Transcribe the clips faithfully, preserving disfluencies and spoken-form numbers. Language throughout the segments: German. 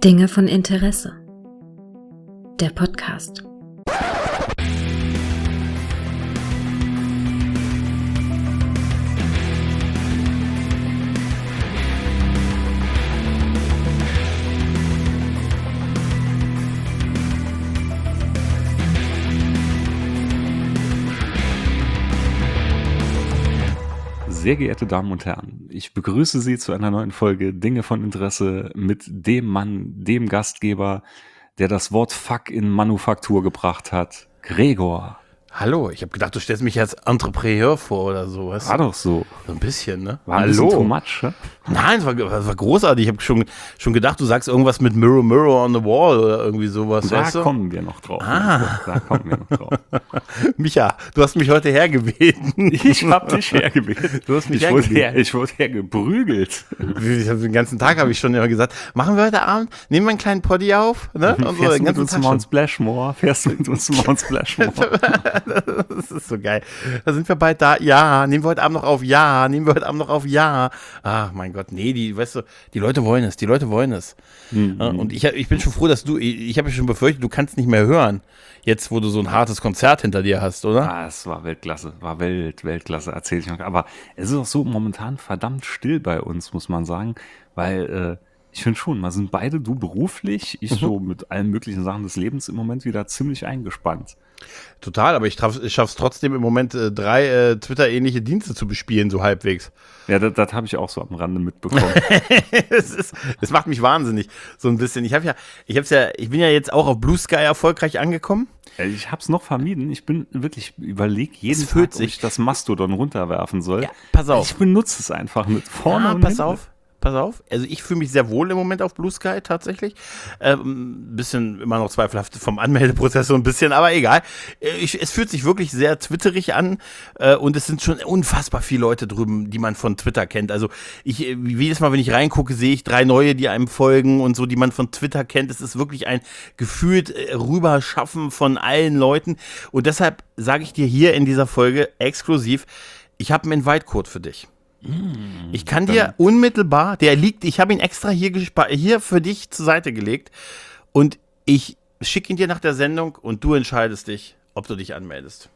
Dinge von Interesse. Der Podcast. Sehr geehrte Damen und Herren, ich begrüße Sie zu einer neuen Folge Dinge von Interesse mit dem Mann, dem Gastgeber, der das Wort Fuck in Manufaktur gebracht hat, Gregor. Hallo, ich habe gedacht, du stellst mich als Entrepreneur vor oder so. Weißt du? War doch so. So ein bisschen, ne? War ein Hallo. bisschen too much, ne? Nein, es war, es war großartig. Ich habe schon, schon gedacht, du sagst irgendwas mit Mirror, Mirror on the Wall oder irgendwie sowas. Da weißt du? kommen wir noch drauf. Ah. Da kommen wir noch drauf. Micha, du hast mich heute hergebeten. Ich hab dich hergebeten. Du hast mich ich, wurde hergebeten. her, ich wurde hergeprügelt. Ich hab, den ganzen Tag habe ich schon immer gesagt, machen wir heute Abend, nehmen wir einen kleinen Poddy auf. Ne? Und so, Fährst den du mit ganzen uns Tag zu Mount schon. Splashmore? Fährst du mit uns zu Mount Splashmore? Das ist so geil. Da sind wir bald da. Ja, nehmen wir heute Abend noch auf. Ja, nehmen wir heute Abend noch auf. Ja. Ach, mein Gott. Nee, die, weißt du, die Leute wollen es. Die Leute wollen es. Mhm. Ja, und ich, ich bin schon froh, dass du, ich, ich habe ja schon befürchtet, du kannst nicht mehr hören. Jetzt, wo du so ein hartes Konzert hinter dir hast, oder? Ah, es war Weltklasse, war Welt, Weltklasse, erzähl ich noch. Aber es ist auch so momentan verdammt still bei uns, muss man sagen, weil äh, ich finde schon, wir sind beide, du beruflich, ich Mhm. so mit allen möglichen Sachen des Lebens im Moment wieder ziemlich eingespannt. Total, aber ich, traf, ich schaffe es trotzdem im Moment, äh, drei äh, Twitter-ähnliche Dienste zu bespielen, so halbwegs. Ja, das, das habe ich auch so am Rande mitbekommen. Es ist, es macht mich wahnsinnig, so ein bisschen. Ich habe ja, ich hab's ja, ich bin ja jetzt auch auf Blue Sky erfolgreich angekommen. Ich habe es noch vermieden, ich bin wirklich, überleg jeden Es fühlt Tag, ob sich- ich das Mastodon runterwerfen soll. Ja, pass auf. Ich benutze es einfach mit vorne Ja, und pass hinten. auf, pass auf. Also ich fühle mich sehr wohl im Moment auf Blue Sky tatsächlich. Ähm, ein bisschen immer noch zweifelhaft vom Anmeldeprozess so ein bisschen, aber egal. Äh, Ich, es fühlt sich wirklich sehr twitterig an äh, und es sind schon unfassbar viele Leute drüben, die man von Twitter kennt. Also ich, äh, jedes Mal, wenn ich reingucke, sehe ich drei neue, die einem folgen und so, die man von Twitter kennt. Es ist wirklich ein gefühlt äh, Rüberschaffen von allen Leuten und deshalb sage ich dir hier in dieser Folge exklusiv, ich habe einen Invite-Code für dich. Ich kann dir unmittelbar, der liegt, ich habe ihn extra hier, gespa- hier für dich zur Seite gelegt und ich schicke ihn dir nach der Sendung und du entscheidest dich, ob du dich anmeldest.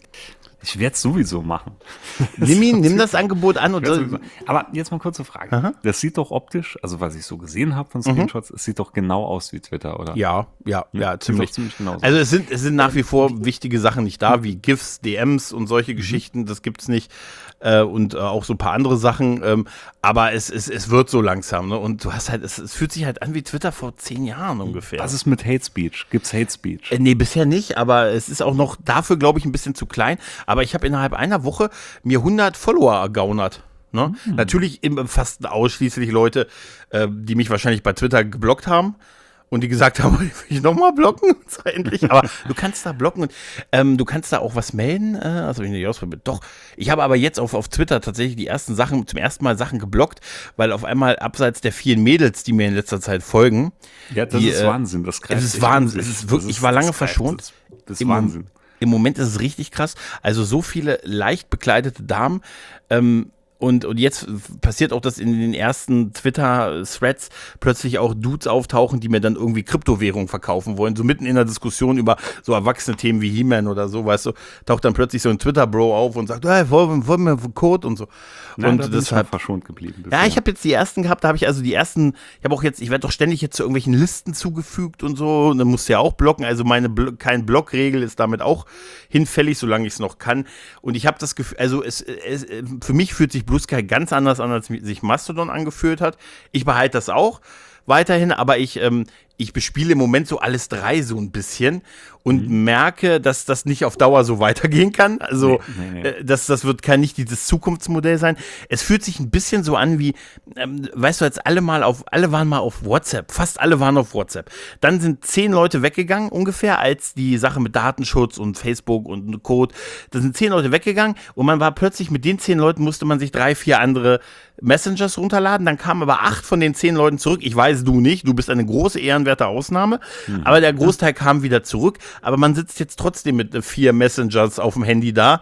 Ich werde es sowieso machen. Nimm ihn, nimm das Angebot an und Ja, sowieso. Aber jetzt mal kurze Frage. Aha. Das sieht doch optisch, also was ich so gesehen habe von Screenshots, es sieht doch genau aus wie Twitter, oder? ja, ja, ja, sieht ziemlich. doch ziemlich genauso. Also es sind, es sind nach wie vor wichtige Sachen nicht da, wie GIFs, D Ms und solche Geschichten, das gibt's nicht. Äh, und äh, auch so ein paar andere Sachen. Ähm, aber es, es, es wird so langsam, ne? Und du hast halt, es, es fühlt sich halt an wie Twitter vor zehn Jahren ungefähr. Was ist mit Hate Speech? Gibt's Hate Speech? Äh, nee, bisher nicht, aber es ist auch noch dafür, glaube ich, ein bisschen zu klein. Aber ich habe innerhalb einer Woche mir hundert Follower ergaunert. Ne? Mhm. Natürlich im, fast ausschließlich Leute, äh, die mich wahrscheinlich bei Twitter geblockt haben. Und die gesagt haben, will ich nochmal blocken? Und so endlich. Aber du kannst da blocken und ähm, du kannst da auch was melden. Äh, also ich nicht ausprobiert. Doch. Ich habe aber jetzt auf, auf Twitter tatsächlich die ersten Sachen, zum ersten Mal Sachen geblockt, weil auf einmal abseits der vielen Mädels, die mir in letzter Zeit folgen. Ja, das die, ist äh, Wahnsinn. Das greift es ist sich Wahnsinn. an sich. Es ist wirklich, Das ich war lange das greift- verschont. Das, das ist Im Wahnsinn. Mom- Im Moment ist es richtig krass. Also so viele leicht bekleidete Damen. Ähm, und, und jetzt passiert auch, dass in den ersten Twitter-Threads plötzlich auch Dudes auftauchen, die mir dann irgendwie Kryptowährungen verkaufen wollen. So mitten in der Diskussion über so erwachsene Themen wie He-Man oder so, weißt du, taucht dann plötzlich so ein Twitter-Bro auf und sagt, hey, wollen, wollen wir einen Code und so. Nein, und da bin ich deshalb noch verschont geblieben. ja, bisher. ich habe jetzt die ersten gehabt, da habe ich also die ersten, ich habe auch jetzt, ich werde doch ständig jetzt zu irgendwelchen Listen zugefügt und so, und dann musst du ja auch blocken, also meine Blo- kein Blockregel ist damit auch hinfällig, solange ich es noch kann. Und ich habe das Gefühl, also es, es, für mich fühlt sich Blue Sky ganz anders an, als sich Mastodon angefühlt hat. Ich behalte das auch weiterhin, aber ich, ähm, ich bespiele im Moment so alles drei so ein bisschen und Mhm. merke, dass das nicht auf Dauer so weitergehen kann. Also Nee, nee, nee. äh, das, das wird kein nicht dieses Zukunftsmodell sein. Es fühlt sich ein bisschen so an wie, ähm, weißt du, als alle mal auf, alle waren mal auf WhatsApp, fast alle waren auf WhatsApp. Dann sind zehn Leute weggegangen ungefähr, als die Sache mit Datenschutz und Facebook und Code, da sind zehn Leute weggegangen und man war plötzlich mit den zehn Leuten musste man sich drei, vier andere Messengers runterladen, dann kamen aber acht von den zehn Leuten zurück. Ich weiß, du nicht, du bist eine große ehrenwerte Ausnahme, aber der Großteil kam wieder zurück. Aber man sitzt jetzt trotzdem mit äh, vier Messengers auf dem Handy da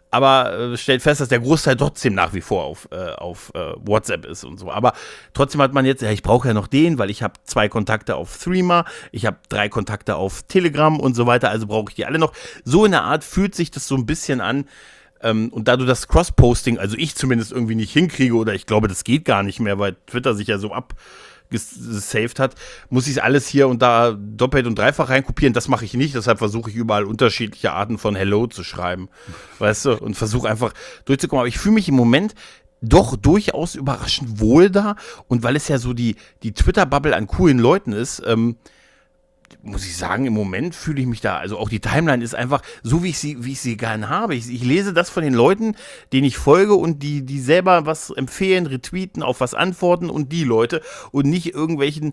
aber äh, stellt fest, dass der Großteil trotzdem nach wie vor auf, äh, auf äh, WhatsApp ist und so. Aber trotzdem hat man jetzt, ja, ich brauche ja noch den, weil ich habe zwei Kontakte auf Threema, ich habe drei Kontakte auf Telegram und so weiter, also brauche ich die alle noch. So in der Art fühlt sich das so ein bisschen an. Ähm, und da du das Cross-Posting, also ich zumindest irgendwie nicht hinkriege, oder ich glaube, das geht gar nicht mehr, weil Twitter sich ja so abgesaved hat, muss ich alles hier und da doppelt und dreifach reinkopieren. Das mache ich nicht, deshalb versuche ich überall unterschiedliche Arten von Hello zu schreiben, weißt du, und versuche einfach durchzukommen. Aber ich fühle mich im Moment doch durchaus überraschend wohl da, und weil es ja so die, die Twitter-Bubble an coolen Leuten ist, ähm, muss ich sagen, im Moment fühle ich mich da, also auch die Timeline ist einfach so, wie ich sie, wie ich sie gerne habe. Ich, ich lese das von den Leuten, denen ich folge und die, die selber was empfehlen, retweeten, auf was antworten, und die Leute und nicht irgendwelchen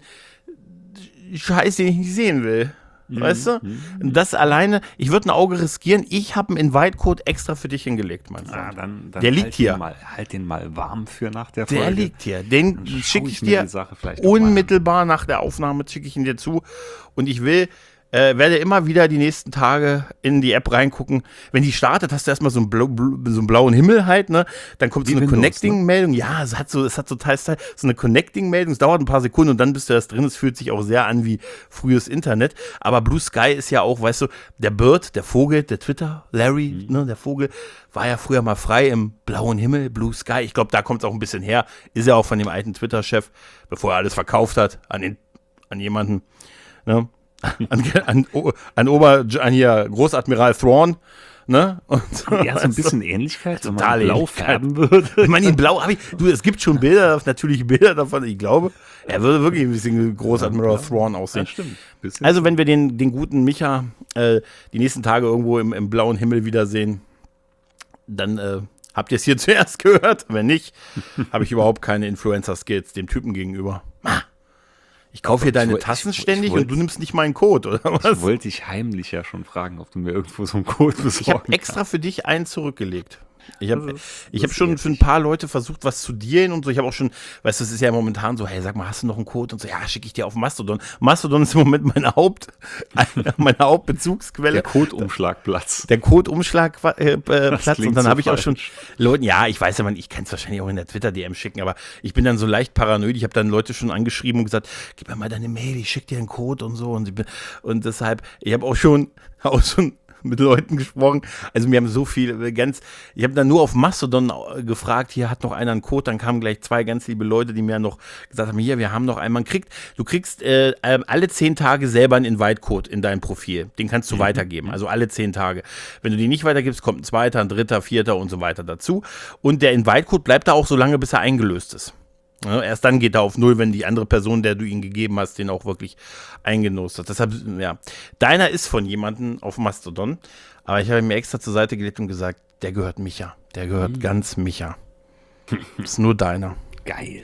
Scheiß, den ich nicht sehen will. Mhm. Weißt du? Mhm. Das alleine, ich würde ein Auge riskieren. Ich habe einen Invite-Code extra für dich hingelegt, mein Freund. Ah, dann, dann der liegt halt hier. Den mal, halt den mal warm für nach der Folge. Der liegt hier. Den schicke ich, ich dir vielleicht unmittelbar nach der Aufnahme, schicke ich ihn dir zu. Und ich will, äh, werde immer wieder die nächsten Tage in die App reingucken. Wenn die startet, hast du erstmal so einen, blau, so einen blauen Himmel halt, ne? Dann kommt so eine Connecting-Meldung. Ne? Ja, es hat so, es hat so teils, teils so eine Connecting-Meldung. Es dauert ein paar Sekunden und dann bist du erst drin. Es fühlt sich auch sehr an wie frühes Internet. Aber Blue Sky ist ja auch, weißt du, der Bird, der Vogel, der Twitter, Larry, mhm. ne, der Vogel, war ja früher mal frei im blauen Himmel, Blue Sky. Ich glaube, da kommt es auch ein bisschen her. Ist ja auch von dem alten Twitter-Chef, bevor er alles verkauft hat, an den, an jemanden, ne? An, an, an Ober, an hier Großadmiral Thrawn, ne? Und so, ja, so ein bisschen du? Ähnlichkeit, wenn man ihn blau färben würde. Ich meine, ihn blau, aber ich, du, es gibt schon Bilder, natürlich Bilder davon, ich glaube, er würde wirklich ein bisschen Großadmiral ja, Thrawn aussehen. Ja, stimmt. Bisschen also, wenn wir den, den guten Micha äh, die nächsten Tage irgendwo im, im blauen Himmel wiedersehen, dann äh, habt ihr es hier zuerst gehört. Wenn nicht, habe ich überhaupt keine Influencer-Skills dem Typen gegenüber. Ah. Ich kaufe hier deine wollt, Tassen ich, ständig ich wollt, und du nimmst nicht meinen Code, oder was? Ich wollte dich heimlich ja schon fragen, ob du mir irgendwo so einen Code besorgen Ich habe extra für dich einen zurückgelegt. Ich habe ich hab schon für ein paar Leute versucht, was zu dealen und so. Ich habe auch schon, weißt du, es ist ja momentan so, hey, sag mal, hast du noch einen Code? Und so, ja, schicke ich dir auf Mastodon. Mastodon ist im Moment meine Haupt, meine Hauptbezugsquelle. Der Code-Umschlagplatz. Der Code-Umschlagplatz. Äh, und dann so habe ich auch schon Leuten, ja, ich weiß ja, man, ich kann es wahrscheinlich auch in der Twitter-D M schicken, aber ich bin dann so leicht paranoid. Ich habe dann Leute schon angeschrieben und gesagt, gib mir mal deine Mail, ich schicke dir einen Code und so. Und, ich bin, und deshalb, ich habe auch schon, auch schon mit Leuten gesprochen. Also wir haben so viel, ganz, ich habe dann nur auf Mastodon gefragt, hier hat noch einer einen Code, dann kamen gleich zwei ganz liebe Leute, die mir noch gesagt haben, hier, wir haben noch einen, man kriegt, du kriegst äh, alle zehn Tage selber einen Invite-Code in dein Profil, den kannst du mhm. weitergeben, also alle zehn Tage. Wenn du den nicht weitergibst, kommt ein zweiter, ein dritter, vierter und so weiter dazu, und der Invite-Code bleibt da auch so lange, bis er eingelöst ist. Ja, erst dann geht er auf Null, wenn die andere Person, der du ihn gegeben hast, den auch wirklich eingelost hat. Deshalb, ja, deiner ist von jemandem auf Mastodon, aber ich habe mir extra zur Seite gelegt und gesagt, der gehört Micha, der gehört mhm. ganz Micha. Ist nur deiner. Geil.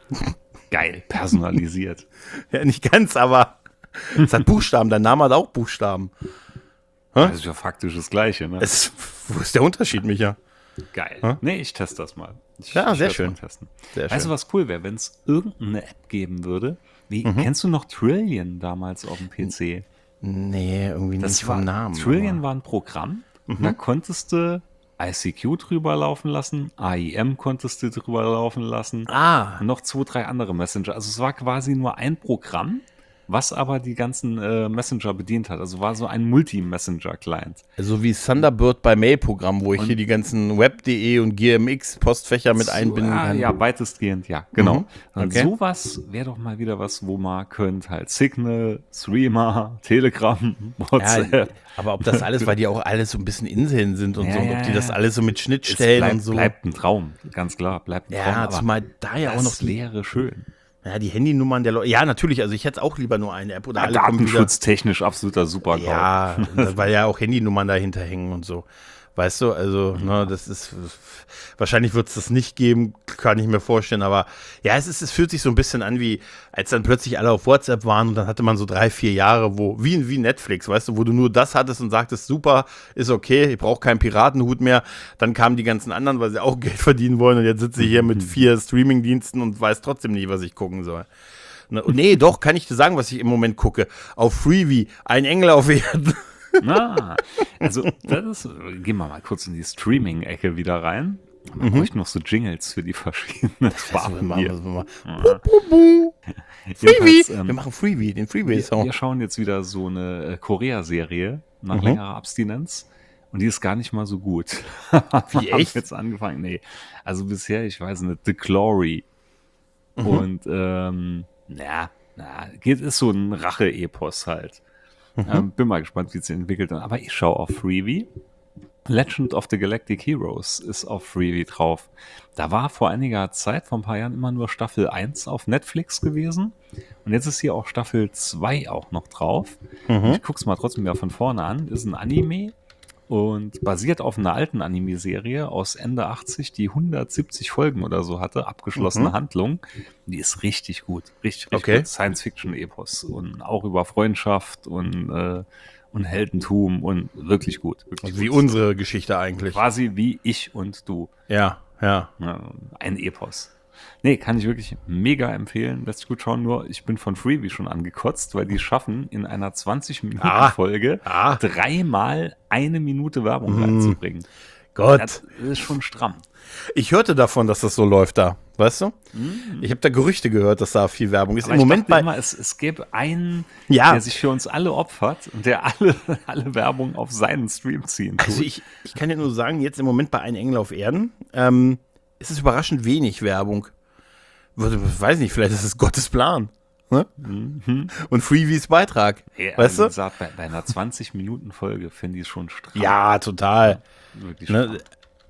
Geil, personalisiert. Ja, nicht ganz, aber es hat Buchstaben, dein Name hat auch Buchstaben. Hä? Das ist ja faktisch das Gleiche, ne? Es, wo ist der Unterschied, Micha? Geil. Hä? Nee, ich teste das mal. Ich, ja, ich sehr schön. Testen. Sehr weißt schön. du, was cool wäre, wenn es irgendeine App geben würde? Wie, mhm. Kennst du noch Trillion damals auf dem P C? Nee, irgendwie das nicht vom war, Namen. Trillion aber. war ein Programm, mhm. da konntest du I C Q drüber laufen lassen, A I M konntest du drüber laufen lassen, ah. und noch zwei, drei andere Messenger. Also es war quasi nur ein Programm, was aber die ganzen äh, Messenger bedient hat. Also war so ein Multi-Messenger-Client. So wie Thunderbird bei Mail-Programm, wo ich und hier die ganzen Web punkt de und G M X-Postfächer mit so, einbinden kann. Ja, weitestgehend, ja, genau. Mhm. Okay. Und sowas wäre doch mal wieder was, wo man könnt halt Signal, Threema, Telegram, WhatsApp. Ja, aber ob das alles, weil die auch alles so ein bisschen Inseln sind und ja, so, und ob die das alles so mit Schnittstellen bleibt, und so. Bleibt ein Traum, ganz klar, bleibt ein ja, Traum. Ja, zumal da ja auch noch die Leere schön. Ja, die Handynummern der Leute. Ja, natürlich. Also ich hätte auch lieber nur eine App. Oder ja, alle datenschutztechnisch absoluter super. Ja, weil ja auch Handynummern dahinter hängen und so. Weißt du, also, ne, das ist, wahrscheinlich wird es das nicht geben, kann ich mir vorstellen, aber ja, es ist, es fühlt sich so ein bisschen an wie, als dann plötzlich alle auf WhatsApp waren und dann hatte man so drei, vier Jahre, wo, wie, wie Netflix, weißt du, wo du nur das hattest und sagtest, super, ist okay, ich brauche keinen Piratenhut mehr, dann kamen die ganzen anderen, weil sie auch Geld verdienen wollen und jetzt sitze ich hier mit vier Streamingdiensten und weiß trotzdem nicht, was ich gucken soll. Ne, nee, doch, kann ich dir sagen, was ich im Moment gucke. Auf Freevee, ein Engel auf Erden. Na, also das ist, gehen wir mal kurz in die Streaming-Ecke wieder rein. Man Mhm. bräuchte noch so Jingles für die verschiedenen Farben machen hier. wir mal. Ja. Bu, bu, bu. Freebie! Jedenfalls, ähm, Wir machen Freebie, den wir, Freebie-Song. wir schauen jetzt wieder so eine äh, Korea-Serie nach Mhm. längerer Abstinenz und die ist gar nicht mal so gut. Wie, Wir haben echt? jetzt angefangen, nee. Also bisher, ich weiß nicht, The Glory. Mhm. Und ähm, na, na, geht ist so ein Rache-Epos halt. Mhm. Ähm, bin mal gespannt, wie es sich entwickelt. Aber ich schaue auf Freebie. Legend of the Galactic Heroes ist auf Freebie drauf. Da war vor einiger Zeit, vor ein paar Jahren, immer nur Staffel eins auf Netflix gewesen. Und jetzt ist hier auch Staffel zwei auch noch drauf. Und Mhm. ich gucke es mal trotzdem wieder von vorne an. Ist ein Anime und basiert auf einer alten Anime-Serie aus Ende achtzig, die hundertsiebzig Folgen oder so hatte, abgeschlossene Mhm. Handlung. Die ist richtig gut, richtig, richtig Okay. gut. Science-Fiction-Epos und auch über Freundschaft und, äh, und Heldentum und wirklich gut. Wirklich Also wie gut. unsere Geschichte eigentlich. Quasi wie ich und du. Ja, ja. Ja, ein Epos. Nee, kann ich wirklich mega empfehlen. Lässt sich gut schauen. Nur ich bin von Freebie schon angekotzt, weil die schaffen, in einer zwanzig-Minuten-Folge Ah. dreimal eine Minute Werbung Mm. reinzubringen. Gott. Das ist schon stramm. Ich hörte davon, dass das so läuft da. Weißt du? Ich habe da Gerüchte gehört, dass da viel Werbung ist. Aber Im ich Moment dachte bei. immer, es, es gäbe einen, Ja. der sich für uns alle opfert und der alle, alle Werbung auf seinen Stream ziehen tut. Also ich, ich kann dir nur sagen, jetzt im Moment bei Ein Engel auf Erden ähm, ist es überraschend wenig Werbung. Würde- Weiß nicht, vielleicht ist es Gottes Plan. Ne? Mhm. Und Freebies Beitrag. Ja, weißt also du? wie gesagt, bei, bei einer zwanzig-Minuten-Folge finde ich es schon stramm. Ja, total. Wirklich stramm. Ne?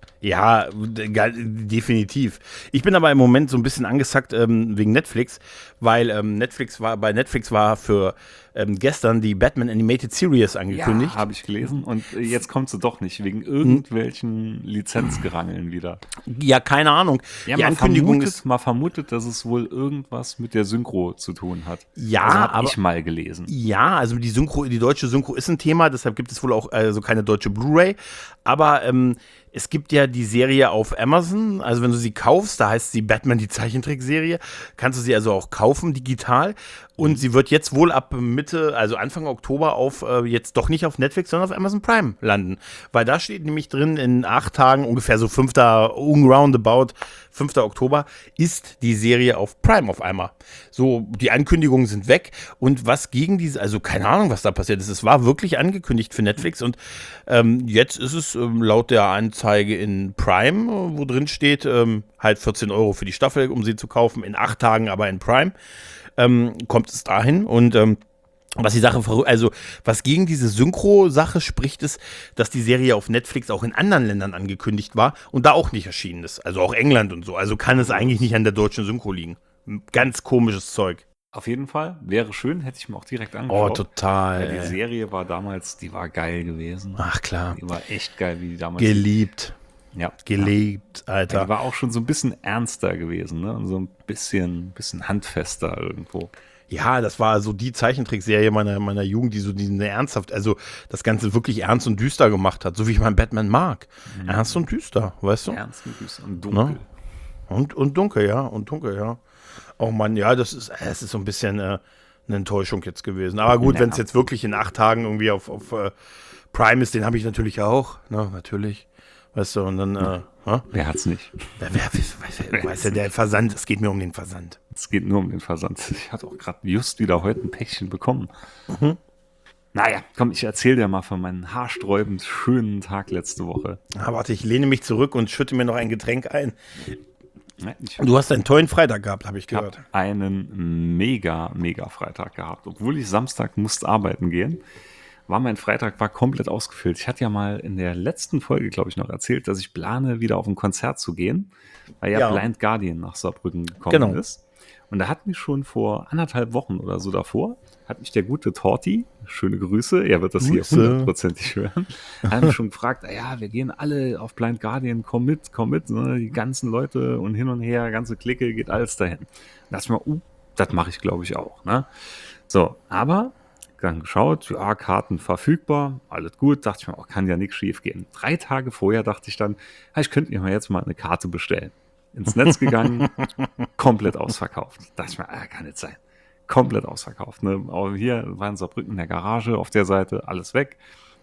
Ja, ge- definitiv. Ich bin aber im Moment so ein bisschen angesackt ähm, wegen Netflix, weil ähm, Netflix war bei Netflix war für ähm, gestern die Batman Animated Series angekündigt. Ja, habe ich gelesen. Und äh, jetzt kommt sie doch nicht, wegen irgendwelchen Lizenzgerangeln wieder. Ja, keine Ahnung. Ja, die man Ankündigung vermutet, ist man vermutet, dass es wohl irgendwas mit der Synchro zu tun hat. Ja, also hab aber- ich mal gelesen. ja, also die Synchro, die deutsche Synchro ist ein Thema, deshalb gibt es wohl auch also keine deutsche Blu-ray. Aber ähm, es gibt ja die Serie auf Amazon, also wenn du sie kaufst, da heißt sie Batman, die Zeichentrickserie, kannst du sie also auch kaufen digital. Und sie wird jetzt wohl ab Mitte, also Anfang Oktober auf, äh, jetzt doch nicht auf Netflix, sondern auf Amazon Prime landen. Weil da steht nämlich drin, in acht Tagen, ungefähr so fünfter roundabout, fünfter Oktober, ist die Serie auf Prime auf einmal. So, die Ankündigungen sind weg. Und was gegen diese, also keine Ahnung, was da passiert ist. Es war wirklich angekündigt für Netflix und ähm, jetzt ist es ähm, laut der Anzeige in Prime, äh, wo drin steht, ähm, halt vierzehn Euro für die Staffel, um sie zu kaufen, in acht Tagen aber in Prime. Ähm, kommt es dahin und ähm, was die Sache, verrü- also was gegen diese Synchro-Sache spricht, ist, dass die Serie auf Netflix auch in anderen Ländern angekündigt war und da auch nicht erschienen ist. Also auch England und so. Also kann es eigentlich nicht an der deutschen Synchro liegen. Ganz komisches Zeug. Auf jeden Fall, wäre schön, hätte ich mir auch direkt Oh, angeschaut. total. Weil die ey. Serie war damals, die war geil gewesen. Ach klar. Die war echt geil, wie die damals. Geliebt. ja. Geliebt, Ja, Alter. die war auch schon so ein bisschen ernster gewesen, ne? Und so ein bisschen, bisschen handfester irgendwo. Ja, das war so die Zeichentrickserie meiner, meiner Jugend, die so diesen ernsthaft, also das Ganze wirklich ernst und düster gemacht hat, so wie ich meinen Batman mag. Ernst und düster, weißt du? Ernst und düster und dunkel. Ne? Und, und dunkel, ja, und dunkel, ja. Oh Mann, ja, das ist, es ist so ein bisschen äh, eine Enttäuschung jetzt gewesen. Aber gut, Ja. wenn es jetzt wirklich in acht Tagen irgendwie auf, auf äh, Prime ist, den habe ich natürlich auch, ne, natürlich. Weißt du, und dann, äh, hä? Wer hat's nicht? wer, wer, wer, wer, weißt du, der Versand, es geht mir um den Versand. Es geht nur um den Versand. Ich hatte auch gerade just wieder heute ein Päckchen bekommen. Mhm. Naja, komm, ich erzähl dir mal von meinem haarsträubend schönen Tag letzte Woche. Ah, warte, ich lehne mich zurück und schütte mir noch ein Getränk ein. Ne, Ich Du hast einen tollen Freitag gehabt, habe ich habe gehört. einen mega, mega Freitag gehabt. Obwohl ich Samstag musste arbeiten gehen, war mein Freitag war komplett ausgefüllt. Ich hatte ja mal in der letzten Folge, glaube ich, noch erzählt, dass ich plane, wieder auf ein Konzert zu gehen, weil ja, Ja. Blind Guardian nach Saarbrücken gekommen Genau. ist. Und da hat mich schon vor anderthalb Wochen oder so davor, hat mich der gute Torti, schöne Grüße, er wird das Grüße. hier hundertprozentig hören, hat mich schon gefragt, ah ja, wir gehen alle auf Blind Guardian, komm mit, komm mit, ne, die ganzen Leute und hin und her, ganze Clique, geht alles dahin. Da dachte ich mir, uh, das mache ich, glaube ich, auch. Ne? So, aber dann geschaut, ja, Karten verfügbar, alles gut, dachte ich mir, oh, kann ja nichts schief gehen. Drei Tage vorher dachte ich dann, ah, ich könnte mir mal jetzt mal eine Karte bestellen. Ins Netz gegangen, komplett ausverkauft. Dachte ich mir, ah, kann nicht sein. Komplett ausverkauft. Ne? Auch hier war in Saarbrücken in der Garage auf der Seite, alles weg.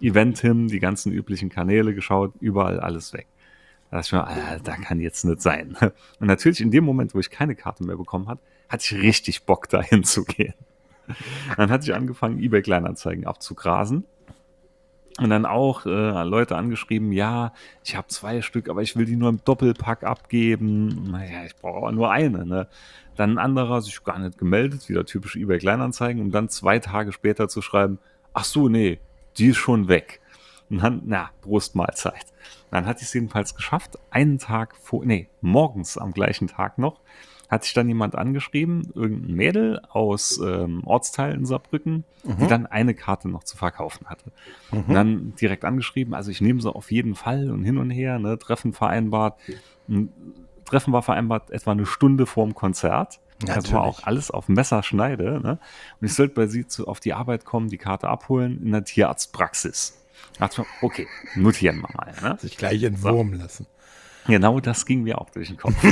Event hin, die ganzen üblichen Kanäle geschaut, überall alles weg. Da dachte ich mir, ah, da kann jetzt nicht sein. Und natürlich in dem Moment, wo ich keine Karte mehr bekommen hatte, hatte ich richtig Bock, da hinzugehen. Dann hatte ich angefangen, eBay Kleinanzeigen abzugrasen. Und dann auch äh, Leute angeschrieben, ja, ich habe zwei Stück, aber ich will die nur im Doppelpack abgeben. Naja, ich brauche aber nur eine. Ne? Dann ein anderer sich gar nicht gemeldet, wieder typisch eBay Kleinanzeigen, um dann zwei Tage später zu schreiben, ach so, nee, die ist schon weg. Und dann, na, Brustmahlzeit. Dann hatte ich es jedenfalls geschafft, einen Tag vor, nee, morgens am gleichen Tag noch, hat sich dann jemand angeschrieben, irgendein Mädel aus ähm, Ortsteil in Saarbrücken, mhm. die dann eine Karte noch zu verkaufen hatte. Mhm. Und dann direkt angeschrieben, also ich nehme sie auf jeden Fall und hin und her, ne, Treffen vereinbart. Ein Treffen war vereinbart etwa eine Stunde vorm Konzert. Ja, das war auch alles auf Messerschneide. Ne? Und ich sollte bei sie zu, auf die Arbeit kommen, die Karte abholen in der Tierarztpraxis. Da dachte ich, okay, notieren wir mal. Ne? Sich gleich entwurmen so. lassen. Genau das ging mir auch durch den Kopf.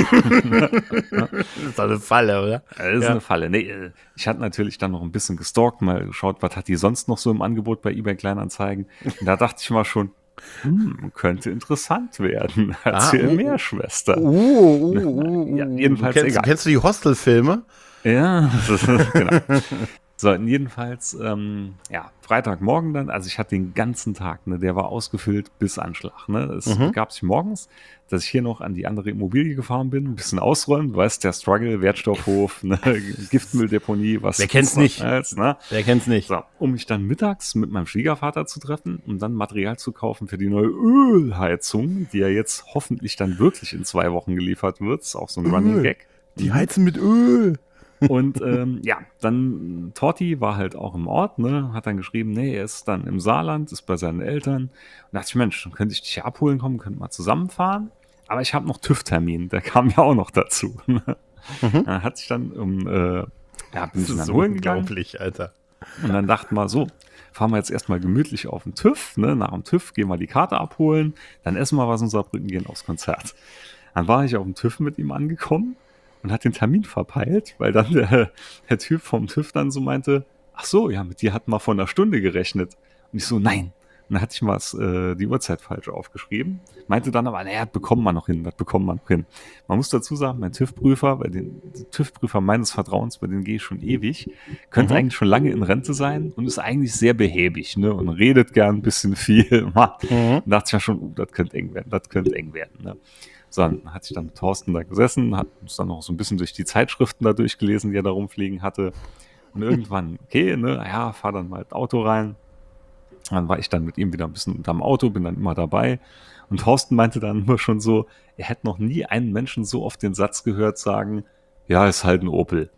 Das ist doch eine Falle, oder? Das ist ja. eine Falle. Nee, ich hatte natürlich dann noch ein bisschen gestalkt, mal geschaut, was hat die sonst noch so im Angebot bei eBay Kleinanzeigen. Und da dachte ich mal schon, hm, könnte interessant werden. Erzähl ah, uh, mehr, Schwester. Uh, uh, uh, ja, jedenfalls du kennst, egal. Kennst du die Hostel-Filme? Ja, genau. So, jedenfalls, ähm, ja, Freitagmorgen dann, also ich hatte den ganzen Tag, ne, der war ausgefüllt bis Anschlag, ne. Es mhm. gab sich morgens, dass ich hier noch an die andere Immobilie gefahren bin, ein bisschen ausräumen, du weißt, der Struggle, Wertstoffhof, ne, Giftmülldeponie, was. Wer kennt's nicht? Als, ne? Wer kennt's nicht? So, um mich dann mittags mit meinem Schwiegervater zu treffen, um dann Material zu kaufen für die neue Ölheizung, die ja jetzt hoffentlich dann wirklich in zwei Wochen geliefert wird, ist auch so ein Öl. Running Gag. Die heizen mit Öl. Und ähm, ja, dann Torti war halt auch im Ort, ne, hat dann geschrieben, nee, er ist dann im Saarland, ist bei seinen Eltern. Und da dachte ich, Mensch, dann könnte ich dich hier abholen kommen, könnten wir zusammenfahren. Aber ich habe noch TÜV-Termin, der kam ja auch noch dazu. Mhm. Dann hat sich dann um, äh, ja, bin ich dann so holen unglaublich, gegangen. Alter. Und dann dachten wir so, fahren wir jetzt erstmal gemütlich auf den TÜV, ne, nach dem TÜV gehen wir die Karte abholen, dann essen wir was in Saarbrücken, gehen aufs Konzert. Dann war ich auf dem TÜV mit ihm angekommen und hat den Termin verpeilt, weil dann der, der Typ vom TÜV dann so meinte, ach so, ja, mit dir hatten wir vor einer Stunde gerechnet. Und ich so, nein. Und dann hatte ich mal äh, die Uhrzeit falsch aufgeschrieben. Meinte dann aber, naja, das bekommen wir noch hin, das bekommen wir noch hin. Man muss dazu sagen, mein TÜV-Prüfer, bei den TÜV-Prüfer meines Vertrauens, bei denen gehe ich schon ewig, könnte mhm. eigentlich schon lange in Rente sein und ist eigentlich sehr behäbig, ne, und redet gern ein bisschen viel. Mhm. Da dachte ich ja schon, uh, das könnte eng werden, das könnte eng werden, ne. So, dann hat sich dann mit Thorsten da gesessen, hat uns dann noch so ein bisschen durch die Zeitschriften da durchgelesen, die er da rumfliegen hatte. Und irgendwann, okay, ne, ja, fahr dann mal das Auto rein. Dann war ich dann mit ihm wieder ein bisschen unterm Auto, bin dann immer dabei. Und Thorsten meinte dann immer schon so, er hätte noch nie einen Menschen so oft den Satz gehört sagen, ja, ist halt ein Opel.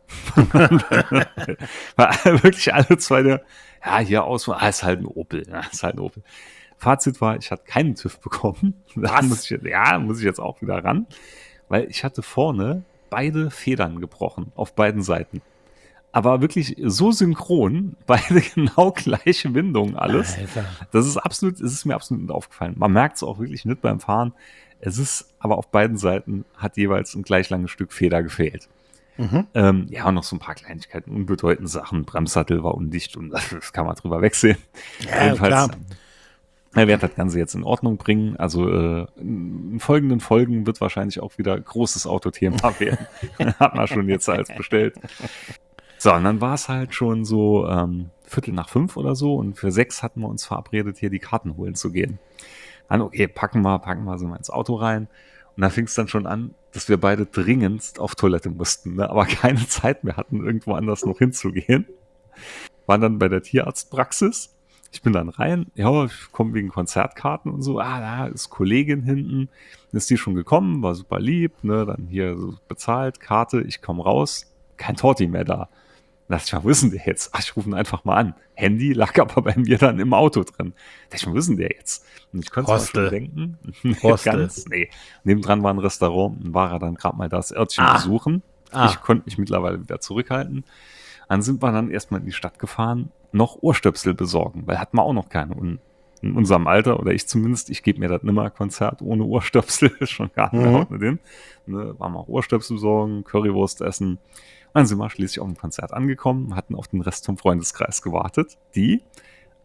Weil wirklich alle zwei, der, ja, hier aus, ah, ist halt ein Opel, ja, ist halt ein Opel. Fazit war, ich hatte keinen TÜV bekommen. Da muss ich, ja, muss ich jetzt auch wieder ran. Weil ich hatte vorne beide Federn gebrochen, auf beiden Seiten. Aber wirklich so synchron, beide genau gleiche Windungen, alles. Alter. Das ist absolut, es ist mir absolut nicht aufgefallen. Man merkt es auch wirklich nicht beim Fahren. Es ist, aber auf beiden Seiten hat jeweils ein gleich langes Stück Feder gefehlt. Mhm. Ähm, ja, und noch so ein paar Kleinigkeiten, unbedeutende Sachen. Bremssattel war undicht und das kann man drüber wegsehen. Ja, jedenfalls, klar. Er wird das Ganze jetzt in Ordnung bringen. Also äh, in folgenden Folgen wird wahrscheinlich auch wieder großes Autothema werden. Hat man schon jetzt als bestellt. So, und dann war es halt schon so ähm, Viertel nach fünf oder so. Und für sechs hatten wir uns verabredet, hier die Karten holen zu gehen. Dann, okay, packen wir, packen wir so mal ins Auto rein. Und dann fing es dann schon an, dass wir beide dringendst auf Toilette mussten, ne? Aber keine Zeit mehr hatten, irgendwo anders noch hinzugehen. Waren dann bei der Tierarztpraxis. Ich bin dann rein, ja, ich komme wegen Konzertkarten und so, ah, da ist Kollegin hinten, ist die schon gekommen, war super lieb, ne, dann hier so bezahlt, Karte, ich komme raus, kein Torti mehr da. Da dachte ich mal, wo ist denn der jetzt? Ach, ich rufe ihn einfach mal an. Handy lag aber bei mir dann im Auto drin. Da dachte ich mal, wo ist denn der jetzt? Und ich konnte es mal schon denken. Hostel. Ganz, nee. Nebendran war ein Restaurant, dann war er dann gerade mal das Örtchen ah. besuchen. Ah. Ich konnte mich mittlerweile wieder zurückhalten. Dann sind wir dann erstmal in die Stadt gefahren, noch Ohrstöpsel besorgen, weil hatten wir auch noch keine. Und in unserem Alter, oder ich zumindest, ich gebe mir das nimmer Konzert ohne Ohrstöpsel, schon gar nicht mehr mhm. mit dem. Ne, waren wir auch Ohrstöpsel besorgen, Currywurst essen. Und dann sind wir schließlich auf dem Konzert angekommen, hatten auf den Rest vom Freundeskreis gewartet, die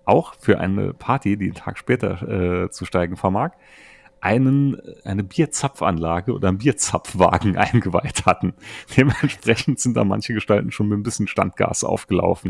auch für eine Party, die einen Tag später äh, zu steigen vermag, einen, eine Bierzapfanlage oder einen Bierzapfwagen eingeweiht hatten. Dementsprechend sind da manche Gestalten schon mit ein bisschen Standgas aufgelaufen.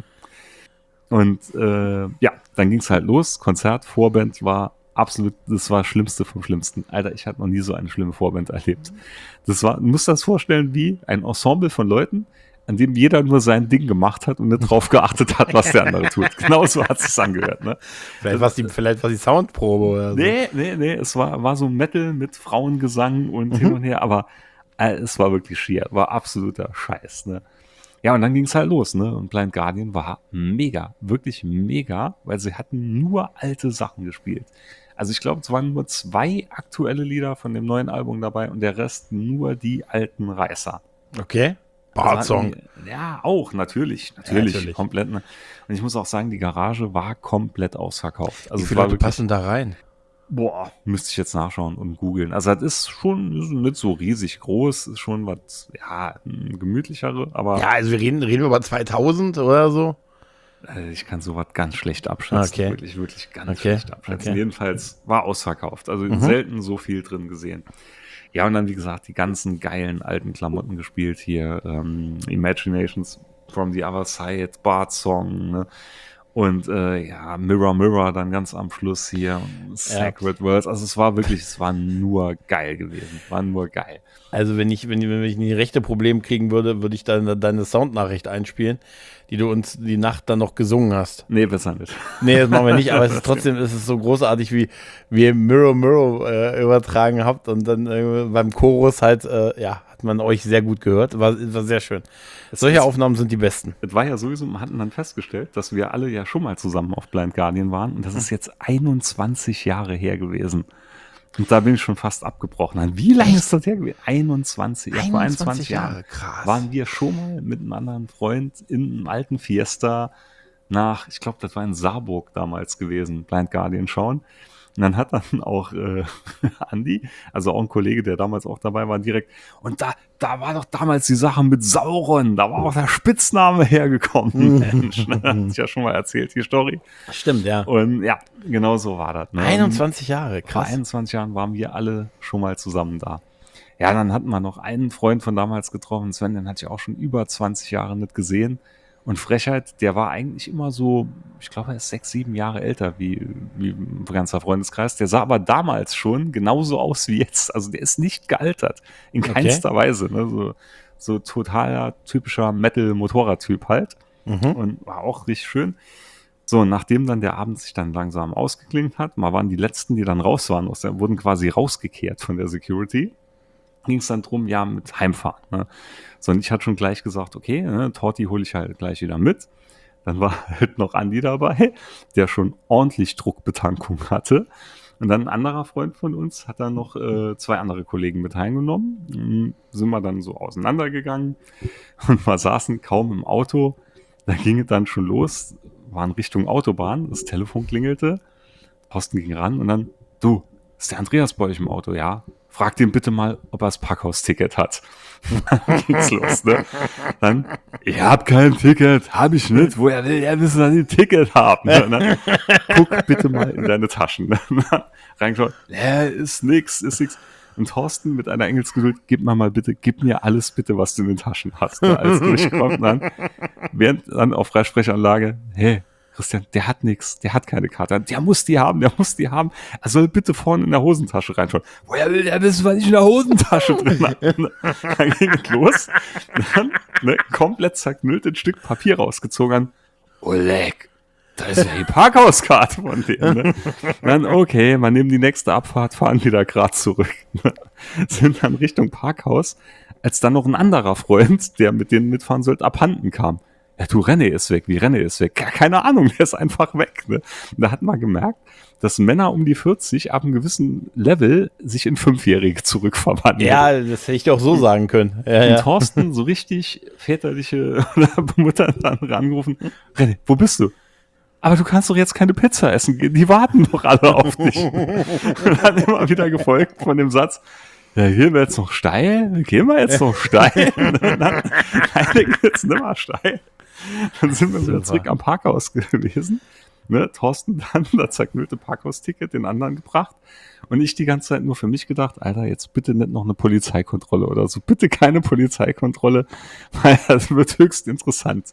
Und äh, ja, dann ging es halt los. Konzert, Vorband war absolut, das war das Schlimmste vom Schlimmsten. Alter, ich hatte noch nie so eine schlimme Vorband erlebt. Das war, du musst das vorstellen wie ein Ensemble von Leuten, an dem jeder nur sein Ding gemacht hat und nicht drauf geachtet hat, was der andere tut. Genau so hat es angehört. Ne? Vielleicht war es die, vielleicht war die Soundprobe oder so. Nee, nee, nee, es war, war so Metal mit Frauengesang und hin und her, aber äh, es war wirklich schier, war absoluter Scheiß. Ne? Ja, und dann ging es halt los, ne? Und Blind Guardian war mega, wirklich mega, weil sie hatten nur alte Sachen gespielt. Also ich glaube, es waren nur zwei aktuelle Lieder von dem neuen Album dabei und der Rest nur die alten Reißer. Okay. Bart-Song. Ja, auch, natürlich. Natürlich, ja, natürlich. Komplett. Ne? Und ich muss auch sagen, die Garage war komplett ausverkauft. Also wie viele Leute wirklich, passen da rein? Boah, müsste ich jetzt nachschauen und googeln. Also das ist schon ist nicht so riesig groß, ist schon was, ja, ein gemütlichere, aber... Ja, also wir reden, reden wir über zweitausend oder so? Also ich kann sowas ganz schlecht abschätzen. Okay. Wirklich, wirklich ganz okay. schlecht abschätzen. Okay. Jedenfalls war ausverkauft. Also mhm. selten so viel drin gesehen. Ja, und dann, wie gesagt, die ganzen geilen alten Klamotten gespielt hier. Ähm, Imaginations from the Other Side, Bart-Song, ne? Und äh, ja, Mirror Mirror dann ganz am Schluss hier. Sacred ja. Worlds. Also es war wirklich, es war nur geil gewesen. War nur geil. Also wenn ich, wenn, wenn ich ein rechte Problem kriegen würde, würde ich dann deine Soundnachricht einspielen, die du uns die Nacht dann noch gesungen hast. Nee, besser nicht. Nee, das machen wir nicht, aber es ist trotzdem, es ist so großartig, wie, wie ihr Mirror Mirror äh, übertragen habt und dann äh, beim Chorus halt, äh, ja, hat man euch sehr gut gehört. War, war sehr schön. Es Solche ist, Aufnahmen sind die besten. Es war ja sowieso, wir hatten dann festgestellt, dass wir alle ja schon mal zusammen auf Blind Guardian waren und das ist jetzt einundzwanzig Jahre her gewesen. Und da bin ich schon fast abgebrochen. Wie lange ist das her gewesen? einundzwanzig, ja, vor einundzwanzig Jahren krass. Waren wir schon mal mit einem anderen Freund in einem alten Fiesta nach, ich glaube, das war in Saarburg damals gewesen, Blind Guardian schauen. Und dann hat dann auch äh, Andi, also auch ein Kollege, der damals auch dabei war, direkt, und da, da war doch damals die Sache mit Sauron, da war auch der Spitzname hergekommen. Mensch, ne? Hat sich ja schon mal erzählt, die Story. Stimmt, ja. Und ja, genau so war das. Ne? einundzwanzig Jahre, krass. Vor einundzwanzig Jahren waren wir alle schon mal zusammen da. Ja, dann hatten wir noch einen Freund von damals getroffen, Sven, den hatte ich auch schon über zwanzig Jahre nicht gesehen. Und Frechheit, der war eigentlich immer so, ich glaube, er ist sechs, sieben Jahre älter wie, wie ein ganzer Freundeskreis. Der sah aber damals schon genauso aus wie jetzt. Also der ist nicht gealtert. In keinster okay. Weise. Ne? So, so totaler, typischer Metal-Motorrad-Typ halt. Mhm. Und war auch richtig schön. So, nachdem dann der Abend sich dann langsam ausgeklingt hat, mal waren die Letzten, die dann raus waren, aus der, wurden quasi rausgekehrt von der Security. Ging es dann drum, ja, mit Heimfahren. Ne? So, und ich hatte schon gleich gesagt, okay, ne, Torti hole ich halt gleich wieder mit. Dann war halt noch Andi dabei, der schon ordentlich Druckbetankung hatte. Und dann ein anderer Freund von uns hat dann noch äh, zwei andere Kollegen mit heimgenommen. Mhm, sind wir dann so auseinandergegangen und wir saßen kaum im Auto. Da ging es dann schon los, waren Richtung Autobahn, das Telefon klingelte, Posten ging ran und dann, du, ist der Andreas bei euch im Auto? Ja. Frag den bitte mal, ob er das Parkhausticket hat. Dann ging's los, ne? Dann, ich hab kein Ticket, hab ich nicht. Woher will er wissen, dass ich ein Ticket haben? Ne? Guck bitte mal in deine Taschen. Ne? Reingeschaut, ne, ist nix, ist nix. Und Thorsten mit einer Engelsgeduld, gib mir mal bitte, gib mir alles bitte, was du in den Taschen hast. Ne? Alles durchkommt dann, während dann auf Freisprechanlage, hey, Christian, der hat nichts, der hat keine Karte. Der muss die haben, der muss die haben. Er soll bitte vorne in der Hosentasche reinschauen. Woher will der wissen, was ich in der Hosentasche drin habe? Dann ging es los. Dann ne, komplett zerknüllt ein Stück Papier rausgezogen. Oleg, da ist ja die Parkhauskarte von dem. Ne? Dann, okay, man nimmt die nächste Abfahrt, fahren wieder gerade zurück. Ne? Sind dann Richtung Parkhaus, als dann noch ein anderer Freund, der mit denen mitfahren sollte, abhanden kam. Ja, du, René ist weg. Wie René ist weg? Keine Ahnung, der ist einfach weg. Ne? Und da hat man gemerkt, dass Männer um die vierzig ab einem gewissen Level sich in Fünfjährige zurückverwandeln. Ja, das hätte ich doch so sagen können. Ja, und ja. Thorsten so richtig väterliche Mutter dann rangerufen. René, wo bist du? Aber du kannst doch jetzt keine Pizza essen gehen. Die warten doch alle auf dich. Und dann immer wieder gefolgt von dem Satz, ja, gehen wir jetzt noch steil? Gehen wir jetzt noch steil? Nein, nein, jetzt nicht mehr steil. Dann sind wir wieder zurück am Parkhaus gewesen. Ne, Thorsten dann das zerknüllte Parkhausticket den anderen gebracht und ich die ganze Zeit nur für mich gedacht, Alter, jetzt bitte nicht noch eine Polizeikontrolle oder so. Bitte keine Polizeikontrolle, weil das wird höchst interessant.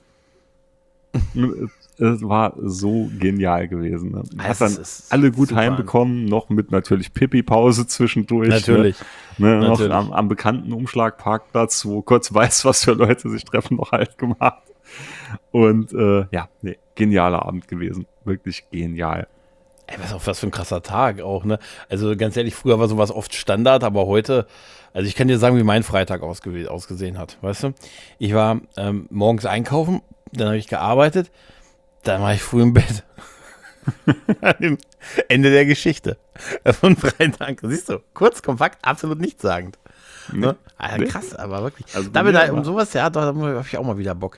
Es war so genial gewesen. Ne? Hat dann alle gut heimbekommen, noch mit natürlich Pipi-Pause zwischendurch. Natürlich. Ne? Ne? natürlich. Noch am, am bekannten Umschlagparkplatz, wo Gott weiß, was für Leute sich treffen, noch halt gemacht. Und äh, ja, nee, genialer Abend gewesen. Wirklich genial. Ey, was, auf was für ein krasser Tag auch, ne? Also ganz ehrlich, früher war sowas oft Standard, aber heute, also ich kann dir sagen, wie mein Freitag ausge- ausgesehen hat, weißt du? Ich war ähm, morgens einkaufen, dann habe ich gearbeitet, dann war ich früh im Bett. Ende der Geschichte. Von Freitag, siehst du, kurz, kompakt, absolut nichtssagend. Nee, ne? Alter, nee. Krass, aber wirklich. Also da bin mir ich, um war- sowas, ja, da habe ich auch mal wieder Bock.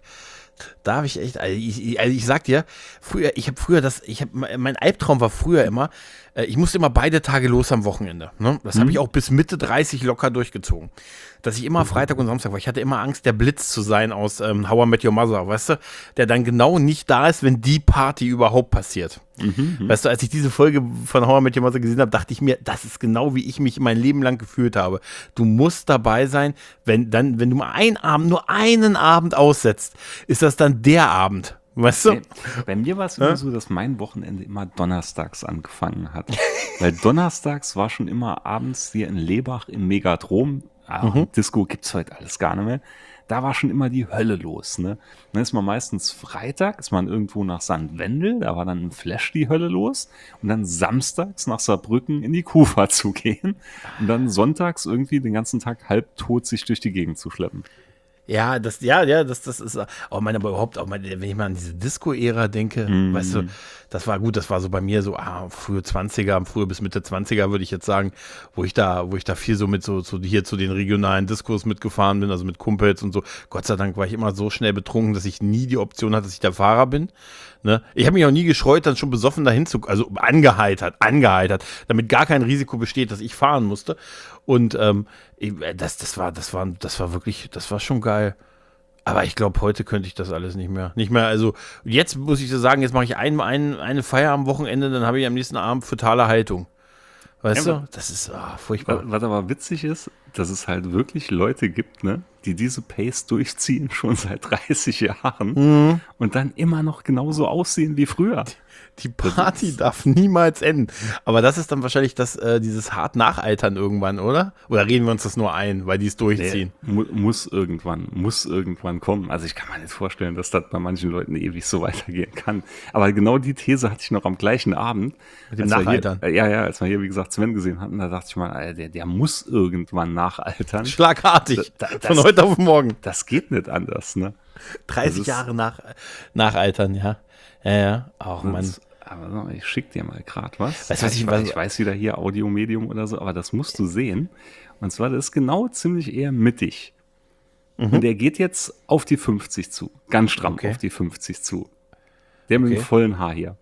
Da habe ich echt, also ich, also ich sag dir, früher, ich habe früher das, ich habe, mein Albtraum war früher immer, äh, ich musste immer beide Tage los am Wochenende. Ne? Das habe ich auch bis Mitte dreißig locker durchgezogen. Dass ich immer Freitag und Samstag war. Ich hatte immer Angst, der Blitz zu sein aus ähm, How I Met Your Mother, weißt du? Der dann genau nicht da ist, wenn die Party überhaupt passiert. Mhm, Weißt du, als ich diese Folge von How I Met Your Mother gesehen habe, dachte ich mir, das ist genau, wie ich mich mein Leben lang gefühlt habe. Du musst dabei sein, wenn dann, wenn du mal einen Abend, nur einen Abend aussetzt, ist das dann der Abend. Weißt du? Bei, bei mir war es immer so, dass mein Wochenende immer donnerstags angefangen hat. Weil donnerstags war schon immer abends hier in Lebach im Megadrom. Ah, Mhm. Disco gibt's heute alles gar nicht mehr. Da war schon immer die Hölle los. Ne? Dann ist man meistens Freitag, ist man irgendwo nach Sankt Wendel, da war dann im Flash die Hölle los. Und dann samstags nach Saarbrücken in die Kufa zu gehen. Und dann sonntags irgendwie den ganzen Tag halbtot sich durch die Gegend zu schleppen. Ja, das, ja, ja, das, das ist, auch meine, aber überhaupt, auch meine, wenn ich mal an diese Disco-Ära denke, Mhm. weißt du, das war gut, das war so bei mir so, ah, frühe zwanziger, frühe bis Mitte zwanziger, würde ich jetzt sagen, wo ich da, wo ich da viel so mit so, so hier zu den regionalen Diskos mitgefahren bin, also mit Kumpels und so. Gott sei Dank war ich immer so schnell betrunken, dass ich nie die Option hatte, dass ich der Fahrer bin. Ne? Ich habe mich auch nie gescheut, dann schon besoffen dahin zu, also angeheitert, angeheitert, damit gar kein Risiko besteht, dass ich fahren musste. Und ähm, ich- das, das war, das war, das war wirklich, das war schon geil. Aber ich glaube, heute könnte ich das alles nicht mehr. Nicht mehr, also jetzt muss ich so sagen, jetzt mache ich ein, ein, eine Feier am Wochenende, dann habe ich am nächsten Abend fatale Haltung. Weißt Ja, du? Das ist ah, furchtbar. Was aber witzig ist, dass es halt wirklich Leute gibt, ne, die diese Pace durchziehen, schon seit dreißig Jahren Mhm. und dann immer noch genauso aussehen wie früher. Die Party darf niemals enden. Aber das ist dann wahrscheinlich das, äh, dieses hart Nachaltern irgendwann, oder? Oder reden wir uns das nur ein, weil die es durchziehen? Mu muss irgendwann, muss irgendwann kommen. Also ich kann mir nicht vorstellen, dass das bei manchen Leuten ewig so weitergehen kann. Aber genau die These hatte ich noch am gleichen Abend. Mit dem als wir Nachaltern. Hier, äh, ja, ja, als wir hier, wie gesagt, Sven gesehen hatten, da dachte ich mal, Alter, der, der muss irgendwann nachaltern. Schlagartig. Da- da- Von das- heute auf morgen. Das geht nicht anders, ne? dreißig das ist- Jahre nach, nachaltern, ja. Ja, ja. Auch Mann. Das- Aber so, ich schick dir mal gerade was. Weißt du, was ich- ich, weiß, ich weiß wieder hier Audiomedium oder so, aber das musst du sehen. Und zwar, das ist genau ziemlich eher mittig. Und der geht jetzt auf die fünfzig zu. Ganz stramm Okay. auf die fünfzig zu. Der mit Okay. dem vollen Haar hier.